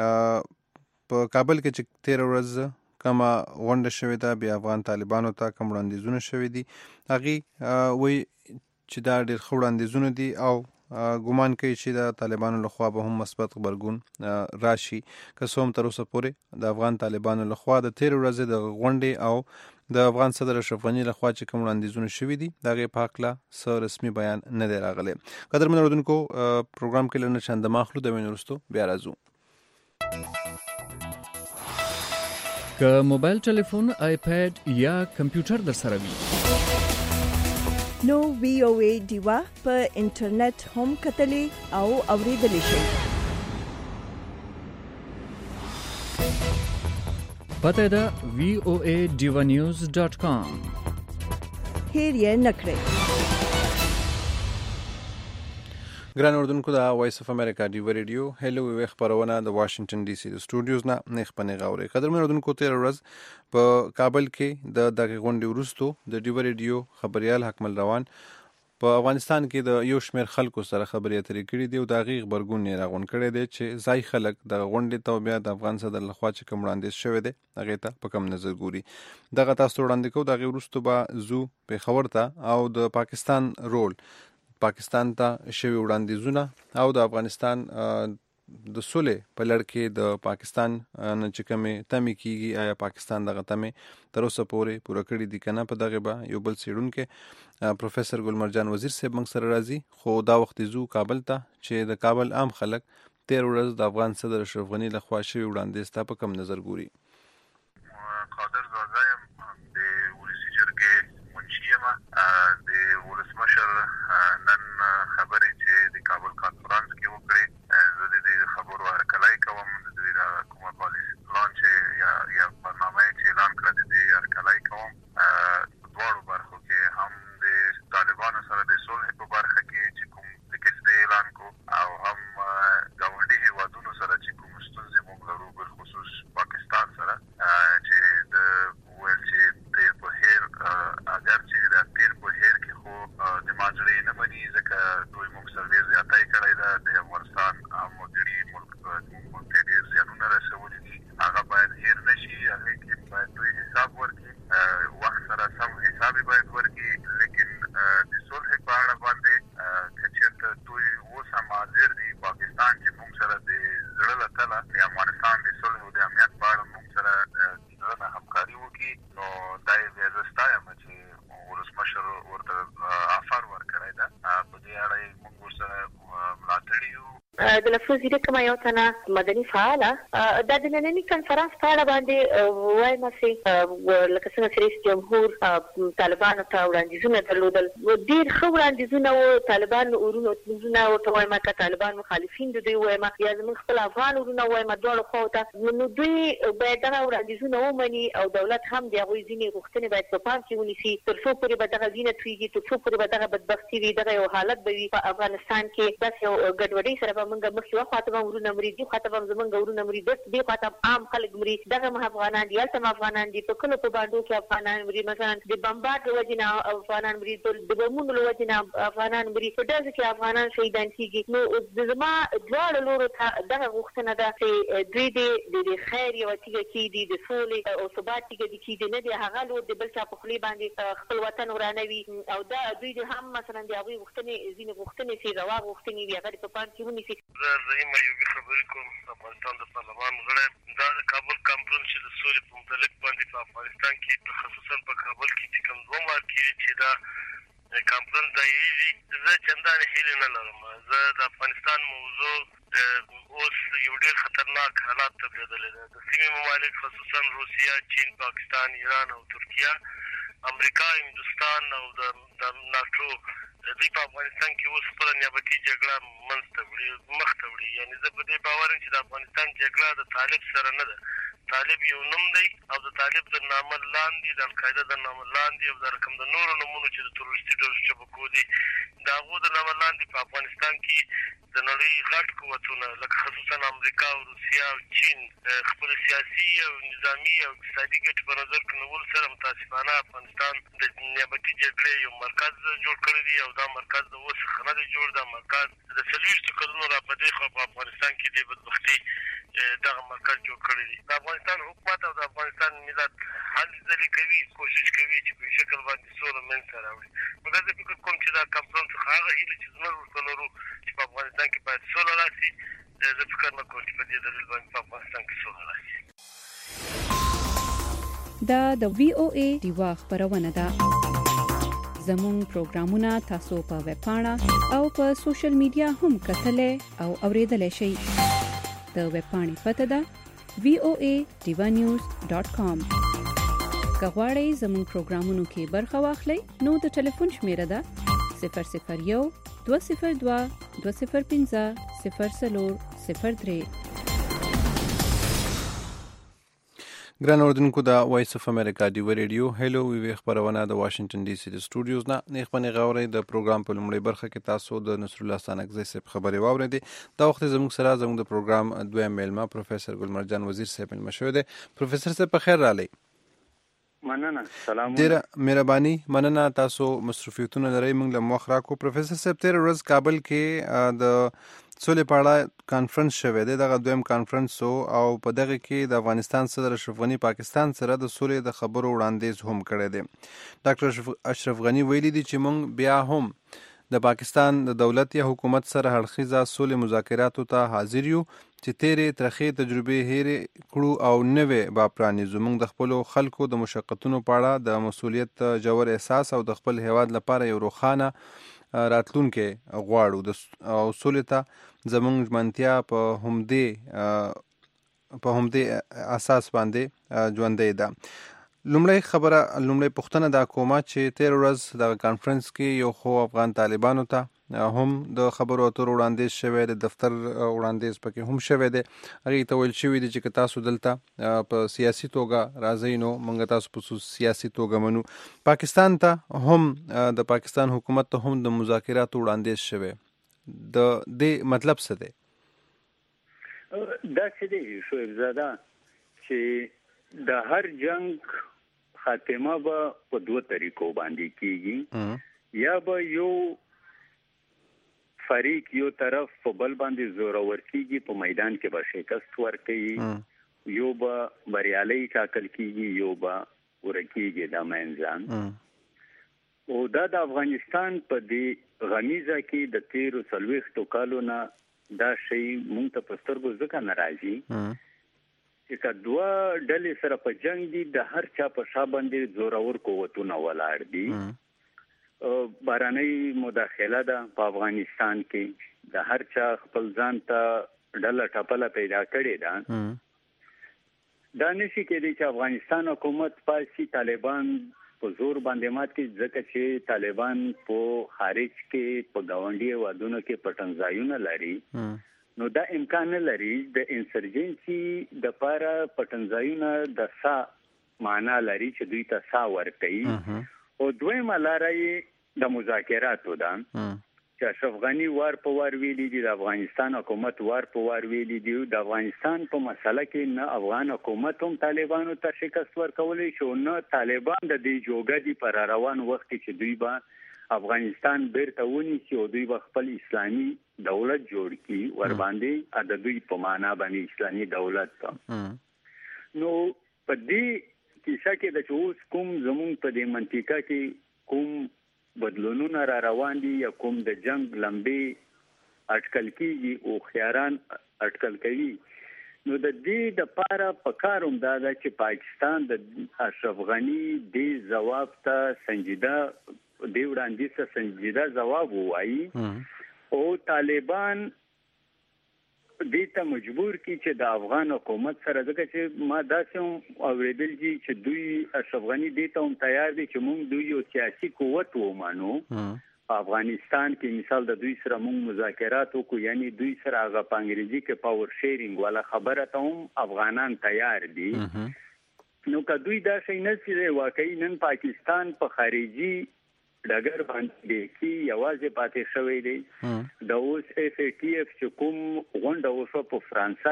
چې په کابل کې چې تیر ورځ کما غونډه شوې ده بیا افغان طالبانو ته کوم وړاندیزونه شوې دي هغه وایي چې دا ډېر ښه وړاندیزونه دي او ګومان کوي چې د طالبانو لخوا به هم مثبت خبرګون راشي که څوم تر اوسه پورې د افغان طالبانو لخوا د تیر ورځې د غونډې او د افغان صدر اشرف غني لخوا چې کوم وړاندیزونه شوي دي د هغې په هکله څه رسمي بیان نه دی راغلی قدرمنو اورېدونکو پروګرام کې لنډه چنده ماخلو د وینې وروستو بیا راځو که موبایل ټلیفون آیپیډ یا کمپیوټر در سره وي نو وی او ای دیوا په انټرنیټ هم کتلې او اوریدلې شئ پته ده وی او ای ډیوا نیوز ډاٹ کام هیر یې نکړئ ګران اردوونکو د وایس اف امریکا ډیو ریډیو هلو وی خبرونه د واشنگټن ډي سي د سټوډیوز نه نه خپنه غوړي قدرمن اردوونکو تیر ورځ په کابل کې د دغه غونډې وروستو د ډیو ریډیو خبريال حکمل روان په افغانستان کې د یو شمېر خلکو سره خبرې اترې کړې دي او د غیغ برګون نه راغون کړي دي چې ځای خلک د غونډې ته بیا د افغان صدر لخوا چې کوم وړاندیز شوی دی هغه ته په کم نظر ګوري دغه تاسو وړاندې کوو دغه وروستو به زو په خبر ته او د پاکستان رول پاکستان ته شوی وړاندیزونه او د افغانستان د سولې په لړ کې د پاکستان نه چې کومې تمې کیږي آیا پاکستان دغه تمې تر اوسه پورې پوره کړې دي کنه. په دغه به یو بل څېړونکی پروفیسر ګلمرجان وزیر صاحب موږ سره راځي. خو دا وخت زو کابل ته چې د کابل عام خلک تیر ورځ د افغان صدر اشرف غنی له خوا شوی وړاندیز ته په کوم نظر ګوري؟ قادر زاده یم، د ولسي جرګې منشي یم. د ولسمشر نن خبرې چې د کابل کانفرنس کې وکړې، زه د دې خبرو هرکلی کوم. د دوی د کومه پالیسي پلان چې یا یا برنامه چې اعلان کړه د دې هرکلی کوم. په دواړو برخو کې هم د طالبانو سره د صلح په برخه کې چې کوم د کیسې اعلان کو، او هم ګاونډي هیوادونو سره چې کوم ستونزې موږ لرو، بالخصوص پاکستان سره چې د ویل چې تیر په هیر اگر چې د تیر په هیر کې خو د ماجرې نه مني، ځکه دوی موږ سره ډېر زیاتی کړی ده. د افغانستان مدیري ملک موږ ته ډېر زیانونه رسولي دي، هغه باید هیر نه شي. هغې کې باید دوی حساب ورکړي، وخت سره سم حساب یې باید ورکړي. لیکن د صلح په اړه باندې که چېرته دوی اوس هم حاضر دي، پاکستان چې موږ سره د زړه له تله د افغانستان د صلح او د امنیت په اړه موږ سره د زړه نه همکاري وکړي، نو دا یې بیا زه ستایم چې ولسمشر ورته افر ورکړی ده. په دې اړه یې موږ ورسره ملاتړي یو. د لفظ زیره کومه یو تنه مدني فعاله دا د ننني کنفرانس په اړه باندې وایم چې لکه څنګه چې رئیس جمهور طالبانو ته وړاندیزونه درلودل، ډېر ښه وړاندیزونه وو. طالبان ورونو ورونه ورته وایم که طالبان مخالفین د دوی وایم یا زموږ خپل افغان ورونه وایم دواړو خواو ته، نو دوی باید دغه وړاندیزونه ومني او دولت هم د هغوی ځینې غوښتنې باید په پام کې ونیسي، تر څو پورې به دغه وینه تویږي، تر څو پورې به دغه بدبختي وي، دغه یو حالت به وي په افغانستان کې. داسې یو ګډوډۍ سره موږ مخکې وه خواته به ورونه مري، دې خواته به زموږ ورونه مري، دې خواته عام خلک مري، دغه هم افغانان دي، هلته هم افغانان دي، په کلو په بانډو کې افغانان مري، مثلا د بمبار د وجې نه افغانان مري، د بمونو له وجې نه افغانان مري، په ډزو کې افغانان شهیدان کېږي. نو زما دواړو لورو ته دغه غوښتنه ده چې دوی د د خیر یوه تیږه کېږدي، د سولې او ثبات تیږه دې کېږدي، نه د هغه لور د بل چا په خولې باندې خپل وطن ورانوي. او دا دوی د هم مثلا د هغوی غوښتنې ځینې غوښتنې چې روا غوښتنې وي هغه په پام کې ونیسي. زعیم ایوبي خبرې کوم، افغانستان د پارلمان غړی. دا د کابل کانفرنس چې د سولې په متعلق باندې په افغانستان کې خصوصا په کابل کې چې کوم دوه مار کېږي چې دا کانفرنس ځایېږي، زه چندانې هیلې نه لرم. زه د افغانستان موضوع اوس یو ډېر خطرناک حالات ته رسېدلی ده. د سیمې ممالک خصوصا روسیه، چین، پاکستان، ایران او ترکیه، امریکا، هندوستان او د ناټو دوی په افغانستان کې اوس خپله نیابتي جګړه منځته وړي، مخته وړي. یعنې زه په دې باور یم چې د افغانستان جګړه د طالب سره نه ده. طالب یو نوم دی او د طالب د نامه لاندې د القاعده د نامه لاندې او د رقم د نورو نومونو چې د تروریستي ډلو شبکو دي د هغو د نامه لاندې په افغانستان کې د نړۍ غټ قوتونه لکه خصوصا امریکا او روسیه او چین خپل سیاسي او نظامي او اقتصادي ګټې په نظر کې نیولو سره متاسفانه افغانستان د نیابتي جګړې یو مرکز جوړ کړی دی او دا مرکز د اوس څخه نه دی جوړ. دا مرکز د څلوېښتو کلونو را په دې خوا په افغانستان کې د بدبختي دغه مرکز جوړ کړی دی. د افغانستان حکومت او د افغانستان ملت هلې ځلې کوي، کوشش کوي چې په شکل باندې سوله منځته راوړي. مګر زه فکر کوم چې دا کنفرانس څخه هغه هیله چې زموږ ورته لرو چې په افغانستان کې باید سوله راشي، زه فکر نه کوم چې په دې دلیل باندې په افغانستان کې سوله راشي. دا د وی او ای ډیوا خبرونه ده. زموږ پروګرامونه تاسو په ویب پاڼه او په سوشل میډیا هم کتلای او اوریدلای شئ. د ویب پاڼې پته ده وی او ای ډیوا نیوز ډاټ کام. که غواړئ زموږ پروګرامونو کې برخه واخلئ نو د ټلیفون شمیره ده صفر صفر یو دوه صفر دوه دوه صفر پنځه صفر څلور صفر درې. ګران اوردونکو د وایس اف امریکا ډیو ریډیو هلو وی خبرونه د واشنگټن ډي سي د سټوډیوز نه نیخ باندې غوړې د پروګرام په لومړۍ برخه کې تاسو د نصر الله سانکزی صاحب خبري واورېدې. دا وخت زموږ سره زموږ د پروګرام دویم میلمه پروفیسور ګلمرجان وزیر صاحب مشوي دي. پروفیسور صاحب په خیر رالی. مننه. سلام. ډیره مهرباني. مننه تاسو مصروفیتونه لرئ موږ له مخ راکو. پروفیسور صاحب تیر ورځ کابل کې د سولې په اړه کانفرنس شوی دی، دغه دویم کانفرنس او په دغه کې د افغانستان صدر اشرف غنی پاکستان سره د سولې د خبرو وړاندیز هم کړی دی. ډاکټر اشرف غنی ویلي دی چې موږ بیا هم د پاکستان د دولت یا حکومت سره هړخیزه سولې مذاکراتو ته حاضر یو چې تیرې ترخې تجربې هېرې کړو او نوې با پرانیزو. موږ د خپلو خلکو د مشقتونو په اړه د مسؤلیت ژور احساس او د خپل هیواد لپاره یو روښانه راتلونکی غواړو او سولې ته زموږ ژمنتیا په همدې په همدې اساس باندې ژوندۍ ده. لومړی خبره لومړی پوښتنه دا کومه چې تیر ورځ د کانفرنس کې یو خو افغان طالبانو ته هم د خبرو اترو وړاندیز شوی د دفتر وړاندیز پکې هم شوی دی. هغې ته ویل شوي دي چې که تاسو دلته په سیاسي توګه راځئ نو موږ تاسو په سیاسي توګه منو. پاکستان ته هم د پاکستان حکومت ته هم د مذاکراتو وړاندیز شوی. د دې مطلب څه دی؟ دا څه دی شعیب زاده چې د هر جنگ خاتمه به په دوه طریقو باندې کیږي. یا به یو فریق یو طرف په بل باندې زورور کیږي، په میدان کې به شکست ورکوي، یو به بریالي ټاکل کیږي، یو به ورکیږي د منځان. او دا د افغانستان په دې غمیزه کې د تیرو څلوېښتو کالو نه دا شی مونږ ته په سترګو ځکه نه راځي چې که دوه ډلې سره په جنگ دي، د هر چا په شا باندې زورور قوتونه ولاړ دي. بهرنۍ مداخله ده په افغانستان کې، د هر چا خپل ځان ته ډله ټپله پیدا کړې ده. دا نشي کېدی چې افغانستان حکومت پاسي طالبان په زور باندې مات کې، ځکه چې طالبان په خارج کې په ګاونډي هیوادونو کې پټنځایونه لري. نو دا امکان نه لري د انسرجنسي د پاره پټنځایونه د سا معنا لري چې دوی ته سا ورکوي. او دویمه لاره یې د مذاکراتو ده چې اشرف غني وار په وار ویلي دي، د افغانستان حکومت وار په وار ویلي دي. د افغانستان په مسله کې نه افغان حکومت هم طالبانو ته شکست ورکولی شو، نه طالبان د دې جوګه دي پر روان وخت چې دوی به افغانستان بیرته ونیسي او دوی به خپل اسلامي دولت جوړ کړي ور باندې د دوی په معنا باندې اسلامي دولت ته. نو په دې کیسه کې د اوس کوم زموږ په دې منطقه کې کوم بدلونونه را روان دي یا کوم د جنگ لمبې اټکل کیږي او خیاران اټکل کوي، نو د دې د پاره پکار هم دا ده چې پاکستان د اشرف غني دې جواب ته سنجیده دی وړاندې څه سنجیده جواب وایي او طالبان دې ته مجبور کی چې د افغان حکومت سره، ځکه چې ما داسې هم اورېدل دي چې دوی اشرف غني دې ته هم تیار دي چې موږ دوی یو سیاسي قوت ومنو په افغانستان کې. مثال د دوی سره موږ مذاکرات وکړو، یعنی دوی سره هغه په انګریزي کې پاور شیرینګ والا خبره ته هم افغانان تیار دي. نو که دوی دا شی نه سي واقعي نن پاکستان په خارجي ډګر باندې کې یوازې پاتې شوی دی. د اوس اف ای ټی اف چې کوم غونډه وشوه په فرانسه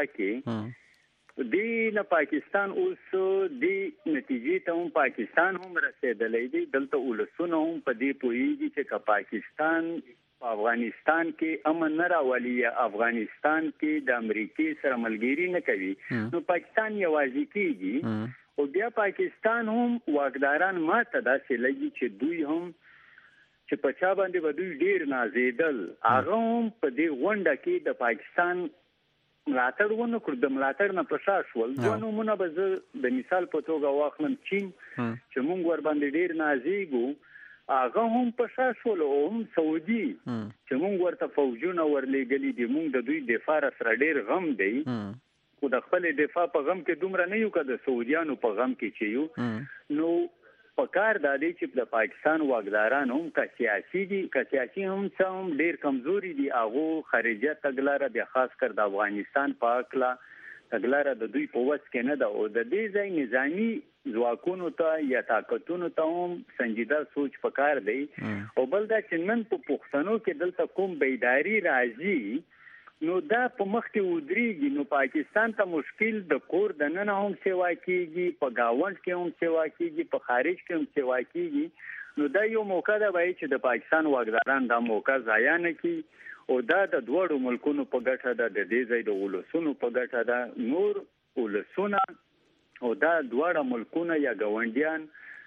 کې، دی نه پاکستان اوس دی نتیجې ته هم پاکستان هم رسېدلی دی. دلته ولسونه هم په دې پوهېږي چې که پاکستان په افغانستان کې امن نه راولي یا افغانستان کې د امریکې سره ملګري نه کوي، نو پاکستان یوازې کېږي. او بیا پاکستان هم واکداران ماته داسې لګي چې دوی هم چې په چا باندې به دوی ډېر نازېدل، هغه هم په دې غونډه کې د پاکستان ملاتړ ونه کړو، د ملاتړ نه په شا شول. دوه نومونه به زه د مثال په توګه واخلم. چین چې موږ ور باندې ډېر نازېږو، هغه هم په شا شول. او هم سعودي چې موږ ورته فوجونه ورلېږلي دي، موږ د دوی دفاع سره ډېر غم دی، خو د خپل دفاع په غم کې دومره نه یو که د سعودیانو په غم کې چې یو. نو پکار دا دی چې د پاکستان واکداران هم که سیاسي دي، که سیاسي هم څه هم ډېر کمزوري دي، هغو خارجه تګلاره بیا خاص کر د افغانستان په هکله تګلاره د دوی په وس کې نه ده. او د دې ځای نظامي ځواکونو ته یا طاقتونو ته هم سنجیده سوچ پکار دی. او بل دا چې نن په پښتنو کې دلته کوم بیداری راځي، نو دا په مخ کې ودرېږي. نو پاکستان ته مشکل د کور د ننه هم سیوا کېږي، په ګاونډ کې هم سیوا کېږي، په خارج کې هم سیوا کېږي. نو دا یو موقع ده وایي چې د پاکستان واکداران دا موقع ضایع نه کړي. او دا د دوړو ملکونو په ګټه ده، د دې ځای د ولسونو په ګټه ده. نور ولسونه او دا دواړه ملکونه یا ګاونډیان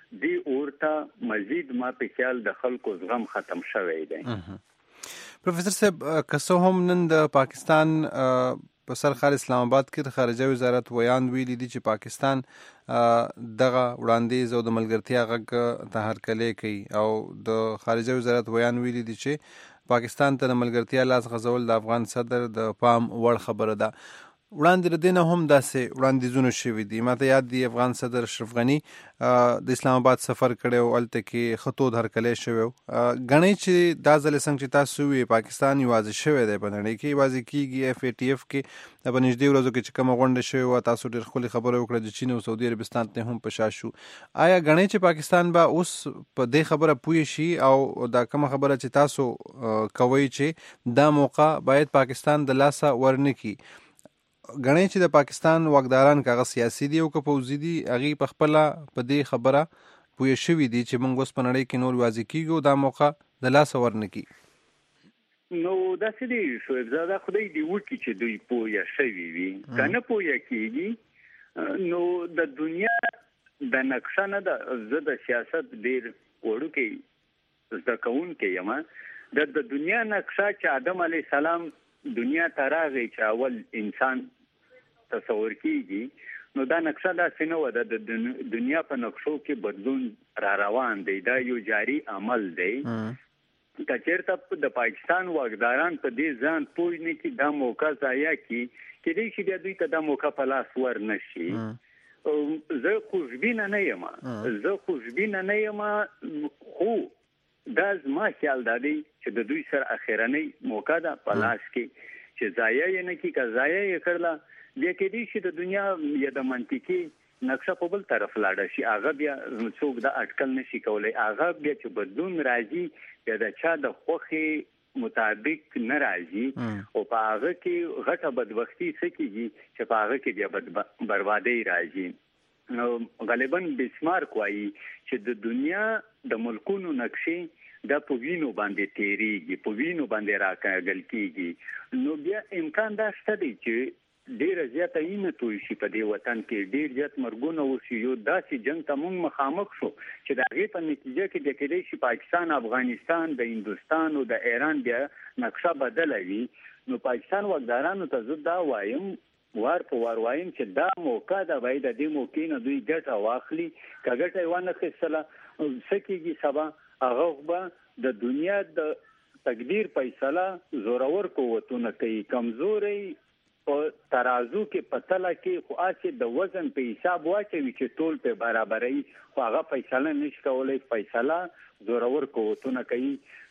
دی اورته مزید ما په خیال د خلکو زغم ختم شوی دی. پروفیسور صاحب که هم نن د پاکستان په سر ښار اسلام آباد کې د خارجه وزارت ویان ویلي دي چې پاکستان دغه وړاندیز او د ملګرتیا غږ ته هرکلی کوي او د خارجه وزارت ویان ویلي دي چې پاکستان ته د ملګرتیا لاس غځول د افغان صدر د پام وړ خبره ده. وړاندې له دې نه هم داسې وړاندیزونه شوي دي. ماته یاد دي افغان صدر اشرف غني د اسلام آباد سفر کړی او هلته کې ښه تود هرکلی شوی و. ګڼئ چې دا ځل څنګه چې تاسو وویئ پاکستان یوازې شوی دی په نړۍ کې، یوازې کېږي اف اے ټي اف کې په نږدې ورځو کې چې کومه غونډه شوې وه تاسو ډېر ښکلې خبره وکړه د چین او سعودي عربستان ته هم په شا شو. آیا ګڼئ چې پاکستان به اوس په دې خبره پوه شي او دا کومه خبره چې تاسو کوئ چې دا موقع باید پاکستان د لاسه ورنه کړي، ګڼئ چې د پاکستان واکداران که هغه سیاسي دي او که پوځي دي هغې په خپله په دې خبره پوه شوي دي چې موږ اوس په نړۍ کې نور یوازې کېږو، دا موقع د لاسه ورنه کړي؟ نو داسې دی شعیب زاده، خدای دې وکړي چې دوی پوه شوي وي. که نه پوه کېږي نو د دنیا د نقشه نه ده. زه د سیاست ډېر وړوکی زده کوونکی یم. د دنیا نقشه چې آدم علیه السلام دنیا ته راغی چې اول انسان تصور کیږي، نو دا نقشه داسې نه وه. د دنیا په نقشو کې بدلون را روان دی، دا یو جاری عمل دی. که چېرته د پاکستان واکداران په دې ځان پوه نه کړي دا موقع ضایع کړي، کیدای شي بیا دوی ته دا موقع په لاس ورنه شي. زه خوشبینه نه یم زه خوشبینه نه یم خو دا زما خیال دا دی چې د دوی سره اخرنۍ موقع ده په لاس کې چې ضایع یې نه کړي. که ضایع یې کړله بیا کېدای شي د دنیا یا د منطقي نقشه په بل طرف لاړه شي، هغه بیا څوک دا اټکل نشي کولی. هغه بیا چې بدلون راځي بیا د چا د خوښې مطابق نه راځي او په هغه کې غټه بدبختي څه کېږي چې په هغه کې بیا بربادۍ راځي. نو غالبا بیسمارک وایي چې د دنیا د ملکونو نقشې دا په وینو باندې تیریږي، په وینو باندې راکاږل کېږي. نو بیا امکان دا شته دی چې ډیره زیاته وینه توی شي په دې وطن کې، ډیر زیات مرګونه وشي. یو داسې جنګ ته موږ مخامخ شو چې د هغې په نتیجه کې د کېدای شي پاکستان، افغانستان، د هندوستان او د ایران بیا نقشه بدله وي. نو پاکستان واکدارانو ته زه دا وایم، وار په وار وایم چې دا موقع ده، باید د دې موقع نه دوی ګټه واخلي. که ګټه یې ونه اخیستله څه کېږي سبا هغه به د دنیا د تقدیر فیصله زورور قوتونه کوي. کمزوري په ترازو کې پتله کې خو هسې د وزن په حساب واچوي چې ټول په برابرۍ، خو هغه فیصله نشي کولی. فیصله زورور قوتونه کوي.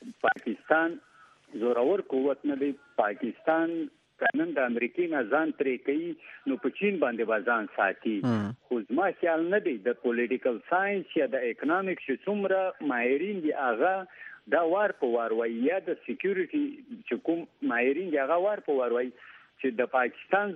پاکستان زورور قوت نه دی. پاکستان نن د امریکې نه ځان ترې کوي نو په چین باندې به ځان ساتي. خو زما خیال نه دی د پولیټیکل ساینس یا د اکنامکس چې څومره ماهرین دي هغه دا وار په وار وایي، یا د سیکیورټي چې کوم ماهرین دي هغه وار په وار وایي چې د پاکستان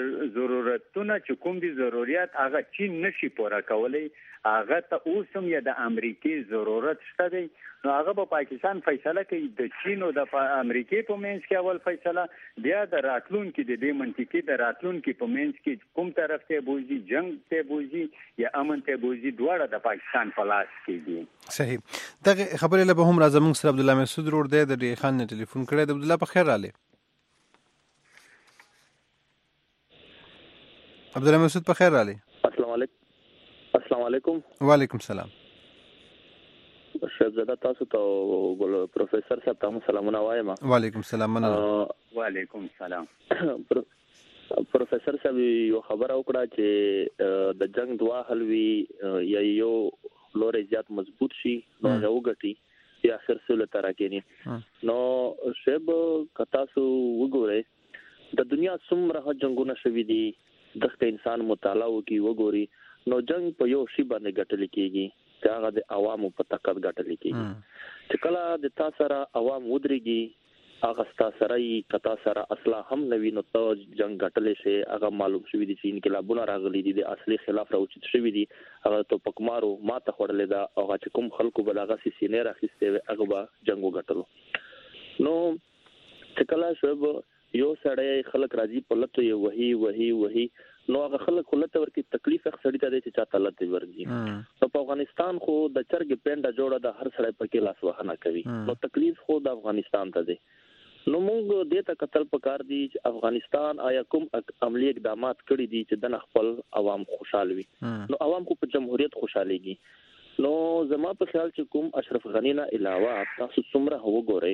ضرورتونه چې کوم دي ضرورت هغه چین نشي پوره کولی. هغه ته اوس هم یا د امریکې ضرورت شته دی، نو هغه به پاکستان فیصله کوي. د چین او د امریکې په منځ کې اول فیصله، بیا د راتلونکي د دې منطقې د راتلونکي په منځ کې کوم طرف ته بوځي، جنگ ته بوځي یا امن ته بوځي، دواړه د پاکستان په لاس کې دي. صحیح. دغه خبرې له به هم راځه. موږ سره عبدالله مسعود ورور دی د ډي خان نه ټلیفون کړی. د عبدالله په خیر راغلی. عبدالله مسعود په خیر راغلی. السلام علیکم. السلام علیکم. وعلیکم السلام. شهزاده تاسو ته پروفیسور صاحب ته سلامونه وایم. وعلیکم السلام. مننه. وعلیکم السلام. پروفیسور صاحب یو خبره وکړه چې د جنگ دوا حل وي یا یو لوري زیات مضبوط شي نو هغه وګټي یا اخر سره تر راکېنی. نو شب کتا سو وګوره د دنیا څومره جنگونه شوي دي، دغه انسان مطالعه وکي وګوري نو جنگ په یو شی باندې ګټل کېږي چې هغه د عوامو په طاقت ګټل کېږي. چې کله د تاسو سره عوام ودرېږي هغه تاسو سره یې کتا سره اصلا هم نوی نو ته جنگ ګټلې شي. هغه معلوم شوی دي چې انقلابونه راغلي دي د اصلي خلاف راوچت شوی دي، هغه ته پکمارو ماته خورلې ده، هغه چې کوم خلکو بلغه سي سینې راخسته هغه به جنگ وګټلو. نو چې کله شوب یو سړی خلک راځي په لته یو وਹੀ وਹੀ وਹੀ نو هغه خلک خلته ورکی تکلیف اخسړی ته دي چې چاته لته ورځي نو په افغانستان خو د چرګ پینډه جوړه د هر سړی پکې لاس وهنه کوي نو تکلیف خو د افغانستان ته دی نو موږ دې ته قتل پکار دي چې افغانستان آیا کوم عملی اقدامات کړی دي چې د خپل عوام خوشاله وي نو عوام کو په جمهوریت خوشاليږي نو زما په خیال چې کوم اشرف غنی نه علاوه تاسو څومره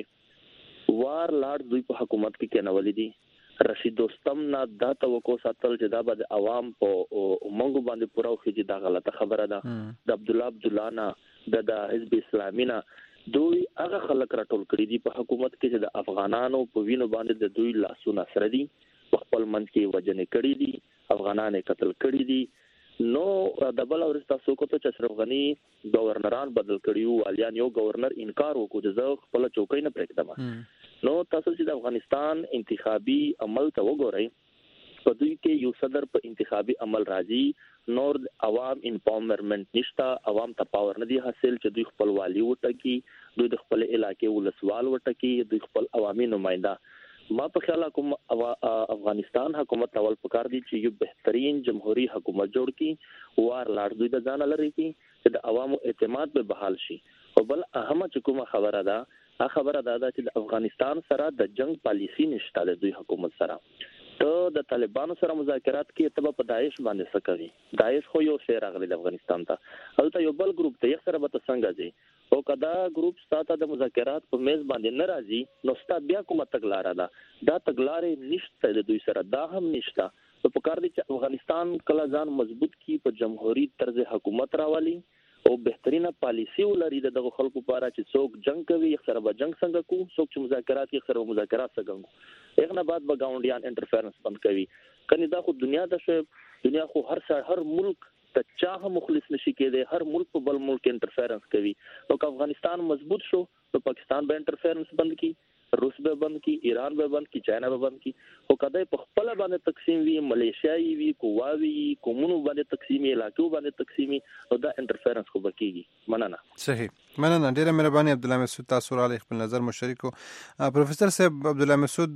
وګورئ وار لاړ دوی په حکومت کې کېنولې دي رشید دوستم نه دا توقع ساتل چې دا به عوام په منګو باندې پوره وخی دا غلطه خبره ده د عبد الله عبد الله نه د حزب اسلامي نه دوی هغه خلک راټول کړي دي په حکومت کې چې د افغانانو په وینو باندې د دوی لاسونه سره دي خپل منځ کې وجنې کړي دي افغانانو قتل کړي دي نو د بل اورستا سوکو ته چې اشرف غنی گورنران بدل کړیو والیان یو گورنر انکار وکړو چې زه خپل چوکۍ نه پرېږدم نو تاسو چې د افغانستان انتخابي عمل ته وګورئ په دوی کې یو صدر په انتخابي عمل راځي نور عوام امپاورمنت نشتا عوام ته پاور نه دی حاصل چې دوی خپل والی وټکی دوی د خپل علاقې ولسوال وټکی دوی خپل عوامي نمائنده ما په خیال کوم افغانستان حکومت اول پکار دي چې یو بهترین جمهوریت حکومت جوړ کی وار لاړ دوی د ځان لري کی چې د عوامو اعتماد به بحال شي او بل اهمه چې کومه خبره ده هغه خبره ده چې د افغانستان سره د جنگ پالیسی نشته د دوی حکومت سره ته د طالبانو سره مذاکرات کې تبه په داعش باندې سکوي داعش خو یو شی راغلی د افغانستان ته هلته یو بل ګروپ ته یو سره به څنګه ځي او کدا ګروپ ستاسو د مذاکرات په میز باندې ناراضي نو ستاسو بیا کومه تګلارې ده دا تګلارې نشته د دوی سره دا هم نشته په کار دي چې افغانستان کله ځان مضبوط کی په جمهوریت طرز حکومت راولي او بهترینه پالیسی ولري دغه خلکو لپاره چې څوک جنگ کوي یو سره به جنگ څنګه کو څوک چې مذاکرات یو سره مذاکرات څنګه یو نه بعد به گاونډیان انټرفیرنس بند کوي کني دا خو دنیا د شی دنیا خو هر سر هر ملک ته چا مخلص نشي کېده هر ملک په بل ملک انټرفیرنس کوي نو که افغانستان مضبوط شو نو پاکستان به انټرفیرنس بند کی روس به بند کی ایران به بند کی چاینا به بند کی او کله په خپل باندې تقسیم وي ملیشیاي وي کوواوي کومونو باندې تقسیمي علاقو باندې تقسیمي او دا انټرفیرنس خو بکیږي مننه صحیح مننه ډیره مهرباني عبد الله مسعود تاسو را خپل نظر مشارکو پروفیسور صاحب عبد الله مسعود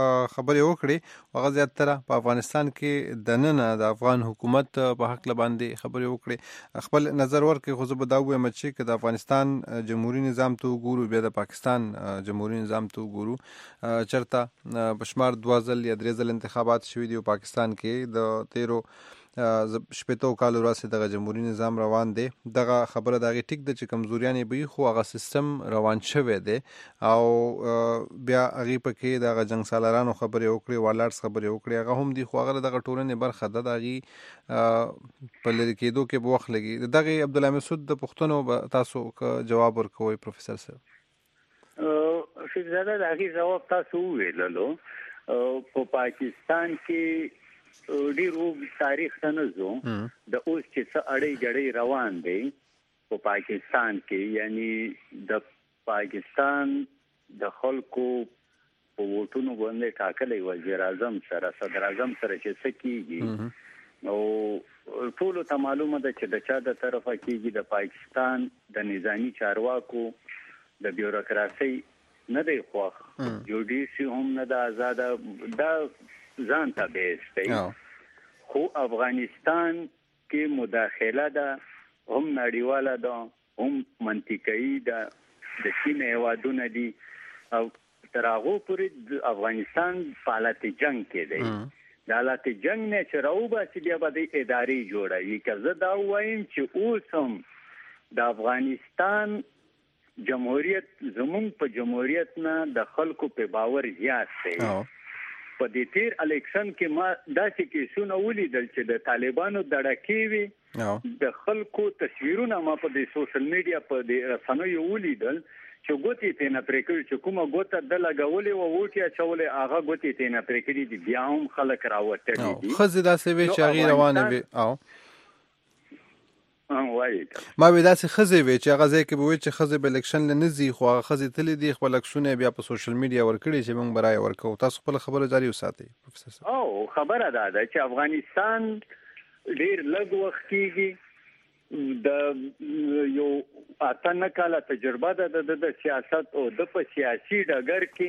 خبرې وکړي هغه زیاتره په افغانستان کې د نن د افغان حکومت په حق باندې خبرې وکړي خپل نظر ورکړي خو زه به دا وایم چې د افغانستان جمهوریت نظام ته وګورو بیا د پاکستان جمهوریت نظام ته وګورو چرته بشمار دوه ځل یا درې ځل انتخابات شوي دي پاکستان کې د تیرو شپږ کالو راځي دغه جمهوریت نظام روان دی دغه خبره دغه ټیک د چې کمزوریانه به خو هغه سیستم روان شوی دی او بیا هغه پکې دغه جنگ سالارانو خبرې وکړي والارس خبرې وکړي هغه هم دی خو هغه دغه ټولنې برخه ده دغه په لری کېدو کې بوخ لګي دغه عبد الله مسعود د پښتنو تاسو جواب ورکوي پروفیسور صاحب شیخ زاده دغه جواب تاسو ویللو په پاکستان کې ډیر وګ تاریخ ته نه زو د اوس چې څه اړې جړې روان دي په پاکستان کې یعنی د پاکستان د خلکو په ووټونو باندې ټاکلې وزیر اعظم سره صدر اعظم سره چې څه کیږي او ټول ته معلومه ده چې د چا د طرفه کیږي د پاکستان د نظامی چارواکو د بیوروکراسي نه دی خوښ جوډیشي هم نه د آزاد دا ځان ته بیسته خو افغانستان کې مداخله ده هم نړیواله ده هم منطقي ده د سیمې هیوادونه دي او تر هغه پورې افغانستان په حالت جنگ کې دی د حالت جنگ نه چې راوباسي بیا به د ادارې جوړوي که زه دا وایم چې اوس هم د افغانستان جمهوریت زمونږ په جمهوریت نه د خلکو په باور زیات دی په دې تیر الیکشن کې ما داسې کیسونه ولیدل چې د طالبانو دړکې وي د خلکو تصویرونه ما په دې سوشل میډیا په دې رسنیو ولیدل چې ګوتې ته نه پرېکړي چې کومه ګوته د لګولې و ووټي اچولې هغه ګوتې ته نه پرېکړي دي بیا هم خلک راوتلي دي خزې داسې وي چې هغې روانې وي او ما به داسې خزې وي چې هغه ځای کې به وي چې خزې به الیکشن له نه ځي خو هغه خزې تللی دي خپل عکسونه بیا په سوشل میډیا ورکړي چې موږ به رایه ورکوو تاسو خپله خبره جاري وساتئ پروفیسور صاحب او خبره دا ده چې افغانستان ډېر لږ وخت کېږي د یو اته نه کاله تجربه ده د سیاست او د په سیاسي ډګر کې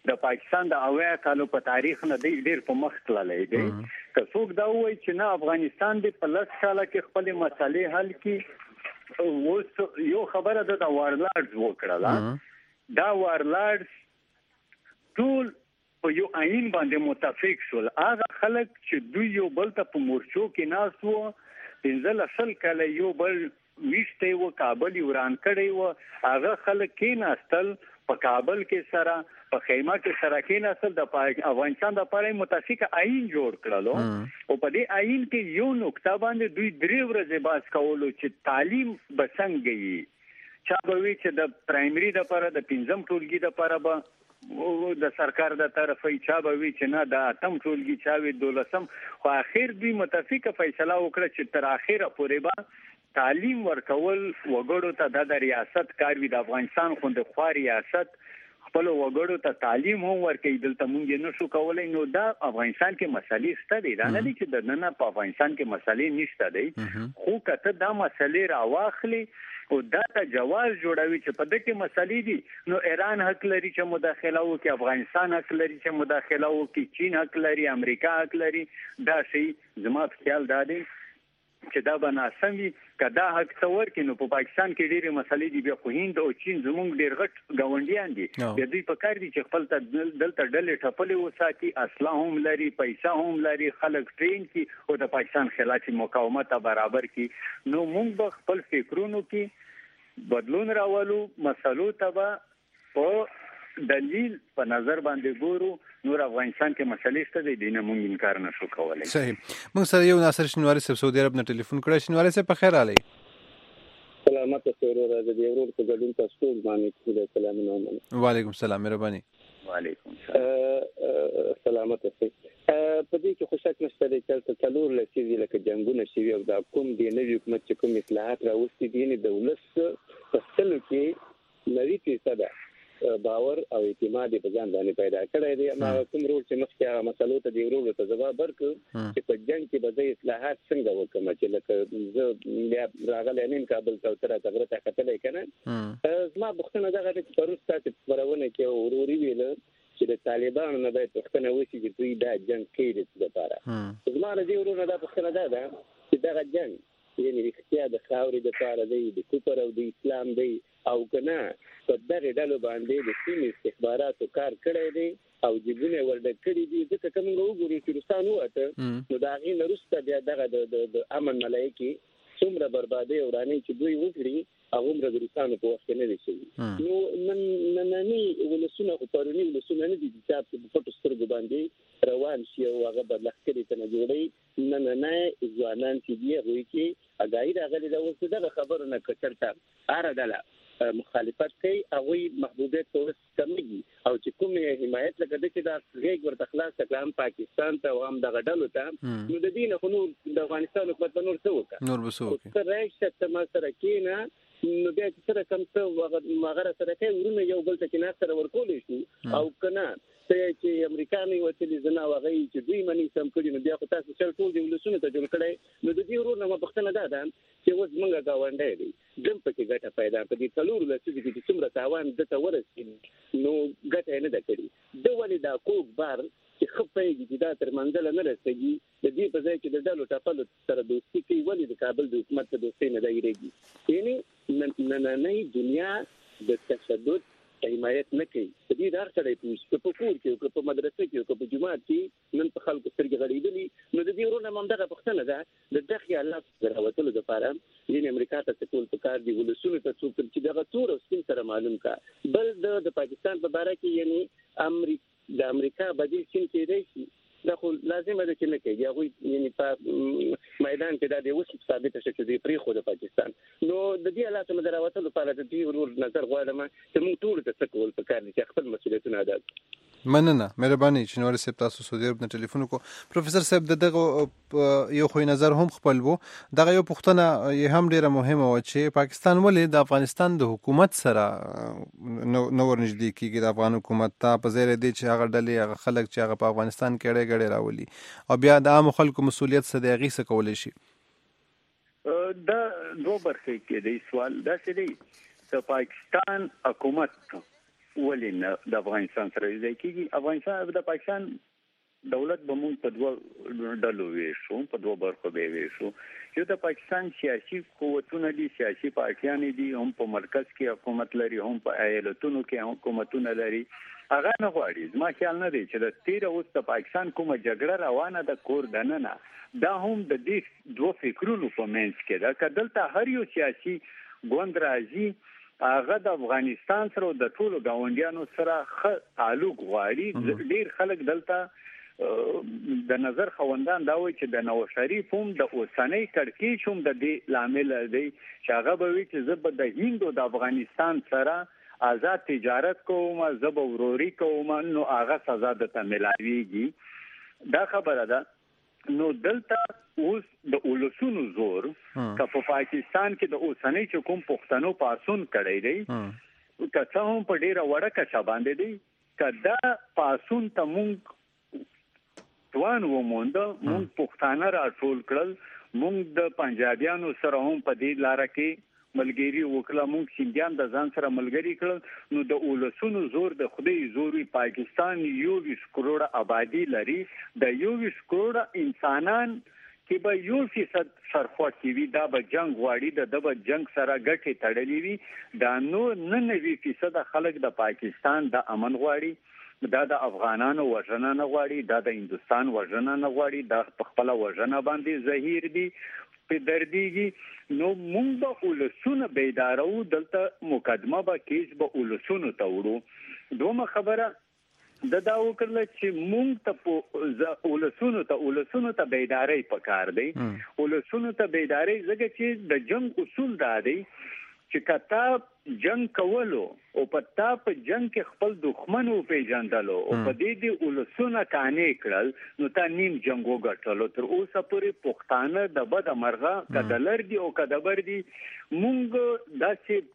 د پاکستان د اویا کالو په تاریخ نه ډیر په مخ تللی دی. که څوک دا وایي چې نه افغانستان د په لس کاله کې خپل مسالې حل کړي، اوس یو خبره ده د وارلارډز وکړه، دا وارلارډز ټول په یو آئین باندې متفق شول. هغه خلک چې دوی یو بل ته په مورچو کې ناست وو، پنځه لسل کاله یو بل ویشته و، کابل وران کړی و، هغه خلک کې ناستل په کابل کې سره په خیمه کې سره کې ناستل د افغانستان د لپاره متفق آئین جوړ کړلو. او په دې آئین کې یو نقطه باندې دوی درې ورځې باز کولو چې تعلیم بسنګ وي، چا به وی چې د پرایمري د لپاره د پنځم ټولګي د لپاره به د سرکار د طرفه چا به وی چې نه د اتم ټولګي چا وی دولسم، خو اخر دوی متفقه فیصله وکړه چې تر اخره پورې به تعلیم ورکول وګړو ته د ریاست کار وي. د افغانستان خوند خو ریاست خپل وګړو ته تعلیم هم ورکوي، دلته مونږ نه شو کولای. نو دا افغانستان کې مسلې شته دي، دا نه دي چې د نن په افغانستان کې مسلې نشته دي، خو کته دا مسلې راواخلي او دا ته جواز جوړوي چې په دغه مسلې دي، نو ایران حق لري چې مداخله وکړي، افغانستان حق لري چې مداخله وکړي، چین حق لري، امریکا حق لري. دا شی زما په خیال دا دی چې دا به ناسم وي. که دا حق ته ورکړي نو په پاکستان کې ډېرې مسلې دي، بیا خو هند او چین زموږ ډېر غټ ګاونډیان دي، بیا دوی په کار دي چې خپل ته دلته ډلې ټپلې وساتي، اسلحه هم لري، پیسه هم لري، خلک ټرین کړي او د پاکستان خلاف مقاومت ته برابر کړي. نو موږ به خپل فکرونو کې بدلون راولو، مسلو ته به په دلیل په نظر باندې ګورو. نور افغانستان کې مسلې شته دي، دینه مونږ انکار نشو کولای. صحیح. موږ سره یو ناصر شینواری صاحب سعودي عرب نه ټلیفون کړی. شینواری صاحب په خیر علي. سلامت اوسئ ورور، د دې ورور په ګډون تاسو ټول باندې ټول سلامونه ومنم. وعلیکم السلام، مهرباني. وعلیکم السلام. سلامت اوسئ. په دې کې خو شک نشته چې تاسو څلور لسیزې لکه جنگونه شوي او دا کوم دی نوی حکومت چې کوم اصلاحات راوستي دي د ولس په خپل کې نوی فیصده باور او اعتماد په ځان باندې پیدا کړی دی. ما کوم رول چې مخکې هغه مسلو ته دی ورو ته ځواب ورکړ چې په جنگ کې به د اصلاحات څنګه وکړم، چې لکه زه بیا راغلی نیم کابل ته تر هغه ته کتلای کنه. زما بوختنه دغه چې پرون تاسو خبرونه کې وروري ویل چې د طالبانو نه باید پښتنه وشي چې دوی دا جنگ کوي د لپاره. زما د دې ورونه دا پښتنه ده چې دغه جنگ یعنی اختیار د خاورې د لپاره دی، د کوپر او د اسلام دی، او کنه په دغه ډلو باندې د سیمې استخباراتو کار کړی دی او جیبونه ورډ کړی دي. ځکه کوم وګورو چې روسان وته نو دا غي نرسته بیا دغه د امن ملایکی څومره بربادي او رانی چې دوی وکړي هغه عمر د روسانو په وخت نه دي شوي. نو نن نننی ولسونه خو پرونی ولسونه نه دي چې په پټو سترګو باندې روان شي او هغه بدلخکري ته نه جوړي. نننی ځوانان چې دی هغوی کې اګای راغلي دا اوس دغه خبرو نه کچرته اره دله مخالفت کوي، هغوی محبوبیت ته اوس کمیږي او چې کومې حمایت لکه د چې دا غېږ ورته خلاص کړه هم پاکستان ته او هم دغه ډلو ته، نو د دې نه خو نور د افغانستان حکومت به نور څه وکړه؟ نور به څه وکړي؟ ته راشته ته ما سره کښېنه، نو بیا چې سره کوم څه هغه سره کوي ورونه یو بل ته چې ناست سره ورکولی شو. او که نه ته چې امریکانو وتلي زه نه هغه چې دوی مني سم کړي، نو بیا خو تاسو چل ټول د ولسونو ته جوړ کړی. نو د دې ورور نه ما پوښتنه دا ده چې اوس موږ ګاونډی دی دم پکې ګټه پیدا په دې څلورو لسیزو کې چې څومره تاوان ده ته ورسېد نو ګټه یې نه ده کړې. ده ولې دا کوږ بار چې ښه پوهېږي چې دا تر منزله نه رسېږي، د دې په ځای کې د ډلو ټپلو سره دوستي کوي، ولې د کابل د حکومت په دوستۍ نه ده هېرېږي؟ یعنې نننۍ دنیا د تشدد حمایت نه کوي. په دې هر سړی پوه که په کور کې او که په مدرسه کې او که په جومات کې نن په خلکو سترګې غړېدلي. نو د دې ورونه هم همدغه پوښتنه ده د دغې حالات د راوتلو دپاره یعنې امریکا ته څه په کار دي، ولسونو ته څوک چې دغه تور او سپین سره معلوم کا. بل د پاکستان په باره کې یعنې امریکا د امریکا بدیل چین کېدی شي، دا خو لازمه ده چې نه کوي. هغوی یعنې په میدان کې دا د اوس ثابته شوه چې دوی پرېښوده پاکستان. نو د دې حالاتو نه د راوتلو لپاره د دې ورور نظر غواړم چې موږ ټولو ته څه کول پکار دي چې خپل مسؤلیتونه ادا کړو. مننه، مهرباني. شینواری صاحب تاسو سعودي عرب نه ټلیفون وکړو. پروفیسر صاحب د دغه یو خو نظر هم خپل وو، دغه یو پوښتنه یې هم ډیره مهمه وه چې پاکستان ولې د افغانستان د حکومت سره نه ورنږدې کېږي، د افغان حکومت ته په ځای دی چې هغه ډلې هغه خلک چې هغه په افغانستان کې اړې ګړې راولي او بیا د عامو خلکو مسؤلیت څه دی، هغې څه کولی شي؟ دا دوه برخې کې دی سوال داسې دی. د پاکستان حکومت ولې نه د افغانستان سره ځای کیږي. افغانستان د پاکستان دولت به موږ په دوه ډلو ویشو، په دوه برخو به ویشو. یو د پاکستان سیاسي قوتونه دي، سیاسي پارټیان دي، هم په مرکز کې حکومت لري، هم په ایالتونو کې حکومتونه لري. هغه نه غواړي، زما خیال نه دی چې د تیر اوس د پاکستان کومه جګړه روانه ده کور دننه، دا هم د دې دوه فکرونو په منځ کې ده. که دلته هر یو سیاسي ګوند راځي هغه د افغانستان سره د ټولو ګاونډیانو سره ښه تعلق غواړي. ډیر خلک دلته د نظر خوندان دا وایي چې د نواز شریف هم د اوسنۍ کړکېچ هم د دې لامل دی چې هغه به وایي چې زه به د هند او د افغانستان سره آزاد تجارت کوم، زه به وروري کوم، نو هغه سزا درته ملاویږي. دا خبره ده. نو دلته اوس د اولسونو زور که په پاکستان کې د اوسنۍ چې کوم پښتنو پاسون کړی دی که څه هم په ډیره وړه کچه باندې دی، که دا پاسون ته مونږ توان ومونده، مونږ پښتانه راټول کړل، مونږ د پنجابیانو سره هم په دې لاره کې ملګری وکړه، مونږ سیندیان د ځان سره ملګری کړل. نو د اولسونو زور د خدای زور وي. پاکستان یو ویشت کروڑه آبادی لري، د یو ویشت کروڑه انسانان کې به یو فیصد سرخوښي وي، دا به جنگ غواړي، د دغه جنگ سره ګټې تړلې وي. دا نو ننوي فیصد خلک د پاکستان د امن غواړي، دا د افغانانو وژنه نه غواړي، دا د هندستان وژنه نه غواړي، دا په خپل وژنه باندې زهیر دي په درديږي. نو موږ به اولسونه بیدارو، دلته مقدمه به کیس به اولسونو ته وړو. دومره خبره د دا وکړل چې موږ ته اولسونو ته اولسونو ته بیداری پکار دی. اولسونو ته بیداری زګه چې د جنگ اصول دا دی چې کته جنگ کولو او پتا په جنگ کې خپل دښمن او پیژندلو او په دې دې اولسونه کانې کړل، نو تا نیم جنگ وګټلو. تر اوسه پورې پښتانه د بد مرغه کدلر دي او کدبر دي. مونږ داسې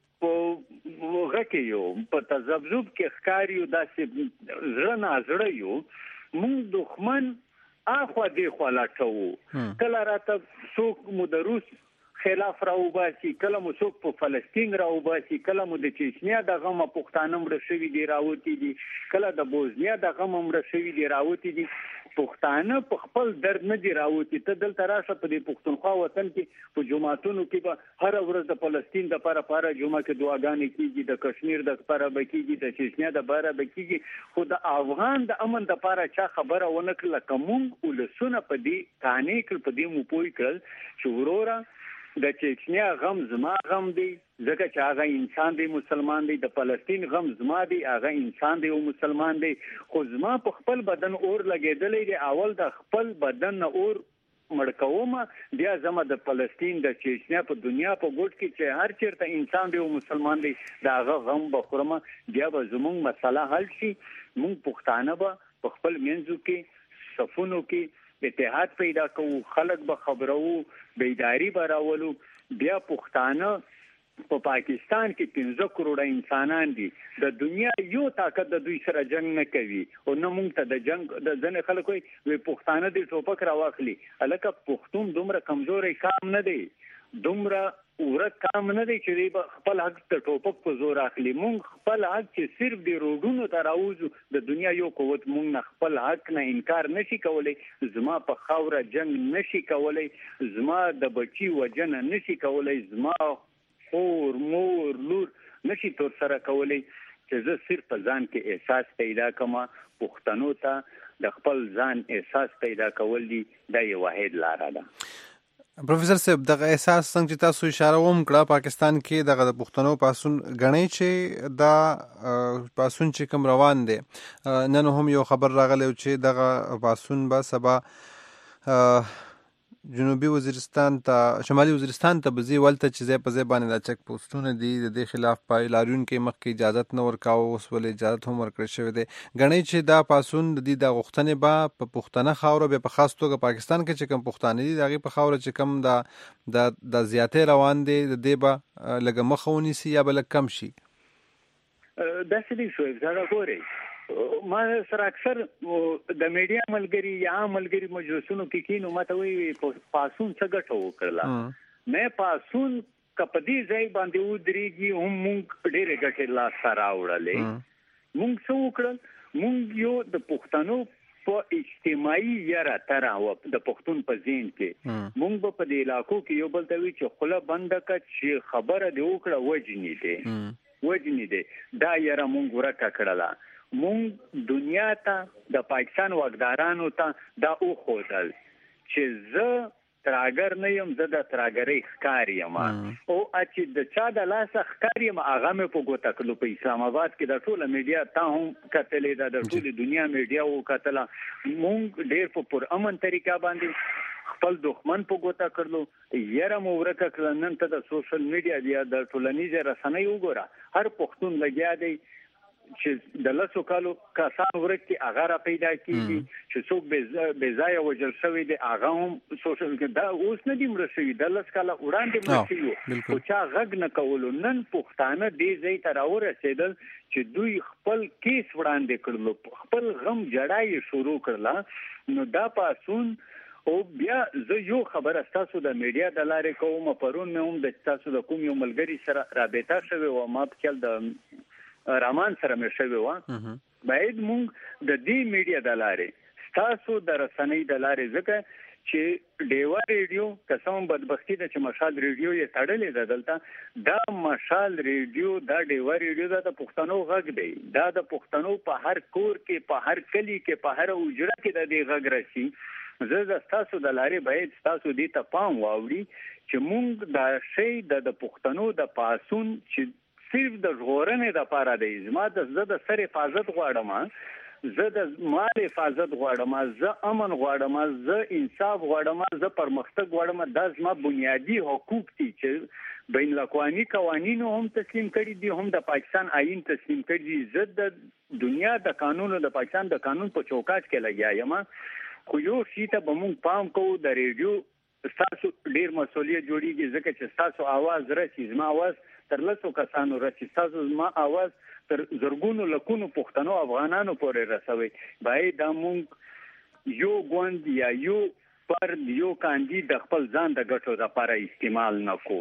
په غکه یو په تذبذب کې ښکاریو، داسې زړه نازړه یو. مونږ دښمن اخوا دی خوا لاټو، کله راته څوک مدروس خلاف راوباسي، کله مو څوک په فلسطین راوباسي، کله مو د چچنیا د غمه پښتانه مړه شوي دي راوتی دي، کله د بوزنیا د غمه مړه شوي دي راوتی دي. پښتانه په خپل درد نه دي راوتی. ته دلته راشه په دې پښتونخوا وطن کې په جمعاتونو کې به هر ورځ د فلسطین د لپاره لپاره جمعه کې دعاګانې کیږي، د کشمیر د لپاره به کیږي، د چچنیا د لپاره به کیږي. خو د افغان د امن د لپاره چا خبره ونه کړله. کوم ولسونه په دې کانې کړ، په دې مو پوي کړل چې وروره د چچنیا غم زما غم دی، ځکه چې هغه انسان دی، مسلمان دی. د فلسطین غم زما دی، هغه انسان دی او مسلمان دی. خو زما په خپل بدن اور لګېدلې دی. اول د خپل بدن اور مړ کوم، بیا زما د فلسطین د چچنیا په دنیا په ګوټ کې چې هر چیرته انسان دی او مسلمان دی، دا هغه غم بخورم، بیا به زموږ مسله حل شي. موږ پښتانه به په خپل منځو کې صفونو کې اتحاد پیدا کوو، خلک به خبرو، بیداری به راولو. بیا پښتانه په پاکستان کې پنځه کروڑه انسانان دي، د دنیا یو طاقت د دوی سره جنگ نه کوي او نه مونږ ته د جنگ د ځنې خلک وي وي پښتانه د ټوپک راواخلي. الکه پښتون دومره کمزوري کام نه دی، دومره ورک کام نه دی چې خپل حق ته ټوپک په زور اخلي. مونږ خپل حق چې صرف د روډونو ته راوځو، د دنیا یو قوت مونږ نه خپل حق نه انکار نشي کولای. زما په خاوره جنگ نشي کولای، زما د بچي وجنه نشي کولای، زما خور مور لور نشي تور سره کولای. چې زه صرف په ځان کې احساس پیدا کما، پښتنو ته د خپل ځان احساس پیدا کول دي، دا یو واحد لاره ده. پروفیسور صاحب دغه احساس څنګه چې تاسو اشاره ووم کړه، پاکستان کې دغه د پښتنو پاسون غنی چې دا پاسون چې کوم روان دي، نن هم یو خبر راغلی چې دغه پاسون به سبا جنوبي وزیرستان ته شمالي وزیرستان ته بزي ولته چې ځای په ځای باندې د چک پوسټونه دي د دې خلاف پای لاریون کې مخکې اجازه نه ورکاو، اوس ولې اجازه هم ورکړل شوې ده. غنی چې دا پاسون د دې د غوښتنې با په پښتنه خاور به په خاص توګه پاکستان کې چې کوم پښتانه دي دغه په خاور چې کوم د د زیاتې روان دي د دې به لګه مخونی سي یا بل کم شي. دا څه دي شو زړه ګوري. ما سره اکثر د میډیا ملګری یا ملګری مجلسونو کې کینو ماته وی پاسون څه ګټه وکړه. مې پاسون کپدي ځای باندې ودرېږي هم مونږ ډېر ګټه لا سره وړلې. مونږ څه وکړل مونږ یو د پښتنو په اجتماعي یاره تر او د پښتون په ذهن کې مونږ په دې علاقو کې یو بل ته وی چې خله بنده کړه چې خبره دی وکړه وجنی دی وجنی دی دا یاره مونږ ورکه کړله مونږ دنیا ته د پاکستان واکدارانو ته دا او خودل چې زه تراګر نه یم زه د تراګرۍ ښکار یم او چې د چا د لاسه ښکار یم هغه مې په ګوته کړلو په اسلام آباد کې د ټوله میډیا تا هم کتلې ده د ټولې دنیا میډیا وکتله مونږ ډېر په پرامن طریقه باندې خپل دښمن په ګوته کړلو یاره مو ورکه کړل نن ته د سوشل میډیا یا د ټولنیزې رسنۍ وګوره هر پښتون لګیا دی چې د لسو کالو کسان ورکې هغه را پیدا کیږي چې څوک بې ځایه وژل شوی دی هغه هم سوشل دا اوس نه دي مړه شوي د لس کاله وړاندې مړه شوي خو چا غږ نه کولو نن پښتانه دې ځای ته راورسېدل چې دوی خپل کیس وړاندې کړلو خپل غم جړا یې شروع کړله نو دا پاسون او بیا زه یو خبره ستاسو د میډیا د لارې کوم پرون مې هم د ستاسو د کوم یو ملګري سره رابطه شوې وه ما په خیال د رامان سره مې شوی و باید مونږ د دې میډیا د لارې ستاسو د رسنۍ د لارې ځکه چې ډیوا ریډیو قسم بدبختی ده چې مشال ریډیو یې تړلې ده دلته دا مشال ریډیو دا ډیوا ریډیو دا د پښتنو غږ دی دا د پښتنو په هر کور کې په هر کلی کې په هر اوجره کې د دې غږ راشي زه د ستاسو د لارې باید ستاسو دې ته پام واوړي چې مونږ دا شی د پښتنو د پاسون چې صرف د ژغورنې لپاره دی زما د زه د سر حفاظت غواړم زه د مال حفاظت غواړم زه امن غواړم زه انصاف غواړم زه پرمختګ غواړم دا زما بنیادی حقوق دي چې بین الاقوامي قوانینو هم تسلیم کړي دي هم د پاکستان آئین تسلیم کړي دي زه د دنیا د قانونو د پاکستان د قانون په چوکاټ کې لګیا یم خو یو شي ته به مونږ پام کوو د ریډیو ستاسو ډیر مسؤلیت جوړیږي ځکه چې ستاسو आवाज راشي زما आवाज تر لسو کسانو راشي تاسو زما आवाज تر زرګونو لکونو پښتنو افغانانو پورې رسوي باید دا مونږ یو ګوند یا یو فرد یو کاندید د خپل ځان د ګټو لپاره استعمال نکو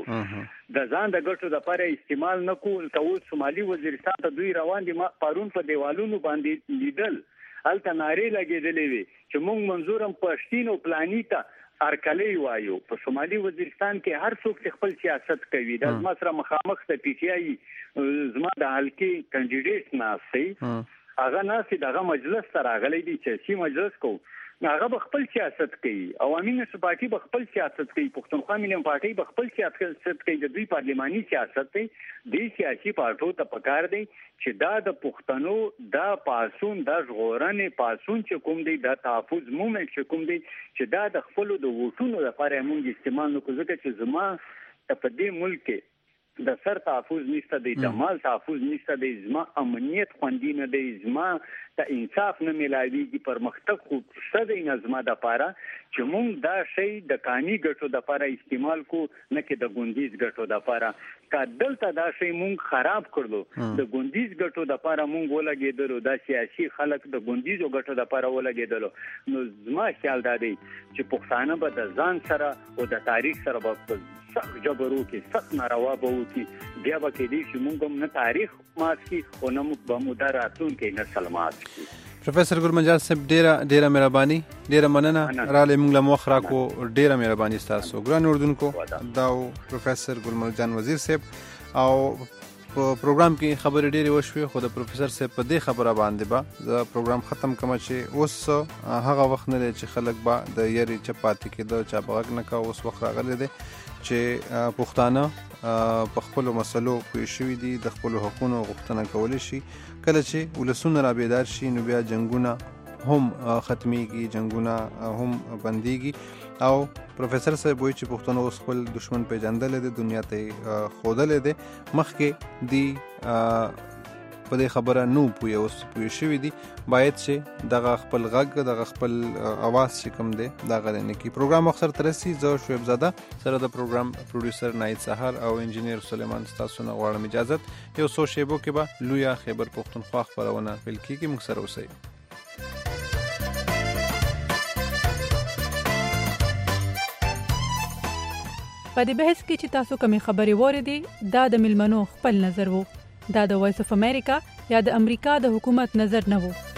د ځان د ګټو لپاره استعمال نکو ته اوس شمالي وزیرستان ته دوی روان دي ما پرون په دیوالونو باندې لیدل هلته نارې لګېدلې وي چې مونږ منظورم پښتين او پلاني ته ارکلی وایو په شمالي وزیرستان کې هر څوک خپل سیاست کوي د مصر مخامخ ته پی ټی آی زما د حلقي کاندیدټ ناسي هغه ناسي دغه مجلس سره غلي دي چې سی مجلس کو هغه به خپل سیاست کوي عوامي نشو پارټي به خپل سیاست کوي پښتونخوا ملي پارټي به خپل سیاست کوي د دوی پارلماني سیاست دی د سیاسي پارټو ته پکار دی چې دا د پښتنو دا پاسون د ژغورنې پاسون چې کوم دی د تحفظ مومنت چې کوم دی چې دا د خپل د ووټونو لپاره موږ استعمال نکو ځکه چې زما په دې ملک کې د سر تحفظ نشته دی د مال تحفظ نشته دی زما امنیت خوندي نه دی زما ته انصاف نه ملایويږي پرمختګ خو څه دی نه زما د پاره چې مونږ دا شی د قانوني ګټو د لپاره استعمال کو نه کې د ګوندیز ګټو د لپاره کله دا شی مونږ خراب کړلو د ګوندیز ګټو د لپاره مونږ ولګېدلو د سیاسي خلک د ګوندیزو ګټو د لپاره ولګېدلو نو زما خیال دا دی چې پښتانه به د ځان سره او د تاریخ سره به سخت جبرو کې سخت ناروا به وکړي بیا به کې دي چې مونږ هم نه تاریخ مات کی او نه موږ به مو د راتلونکي نسل مات کی پروفیسور ګلمنجان صاحب ډیره ډیره مهرباني ډیره مننه را لې موږ مخ راکو ډیره مهرباني تاسو ګران اردوونکو دا پروفیسور ګلمنجان وزیر صاحب او په پروګرام کې خبرې ډېرې وشوې خو د پروفیسور صاحب په دې خبره باندې به د پروګرام ختم کوم چې اوس هغه وخت نه دی چې خلک به د یاري چپاتې کېده چا به غږ نه کوه اوس وخت راغلی دی چې پښتانه په خپلو مسلو پوه شوي دي د خپلو حقونو غوښتنه کولی شي کله چې ولسونه را بیدار شي نو بیا جنګونه هم ختمیږي جنګونه هم بنديږي او پروفیسور صاحب وایي چې پښتون اوس خپل دشمن پیژندل دي دنیا ته خودل دي مخکې دی په دې خبره نو پوي اوس پوي شوی دي باید چې دغه خپل غږ دغه خپل اواز چې کوم دی دغه نه کی پروګرام اکثر ترسي زو شعیب زاده سره د پروګرام پروډوسر نایت سحر او انجینیر سلیمان تاسو نه غواړم اجازه یو سو شیبو کې به لویا خیبر پښتونخوا خبرونه فل کیږي موږ سره اوسئ په دې بحث کې چې تاسو کومې خبرې وریدي دا د ملمنو خپل نظر وو دا د وایس اف امریکا یا د امریکا د حکومت نظر نه وو.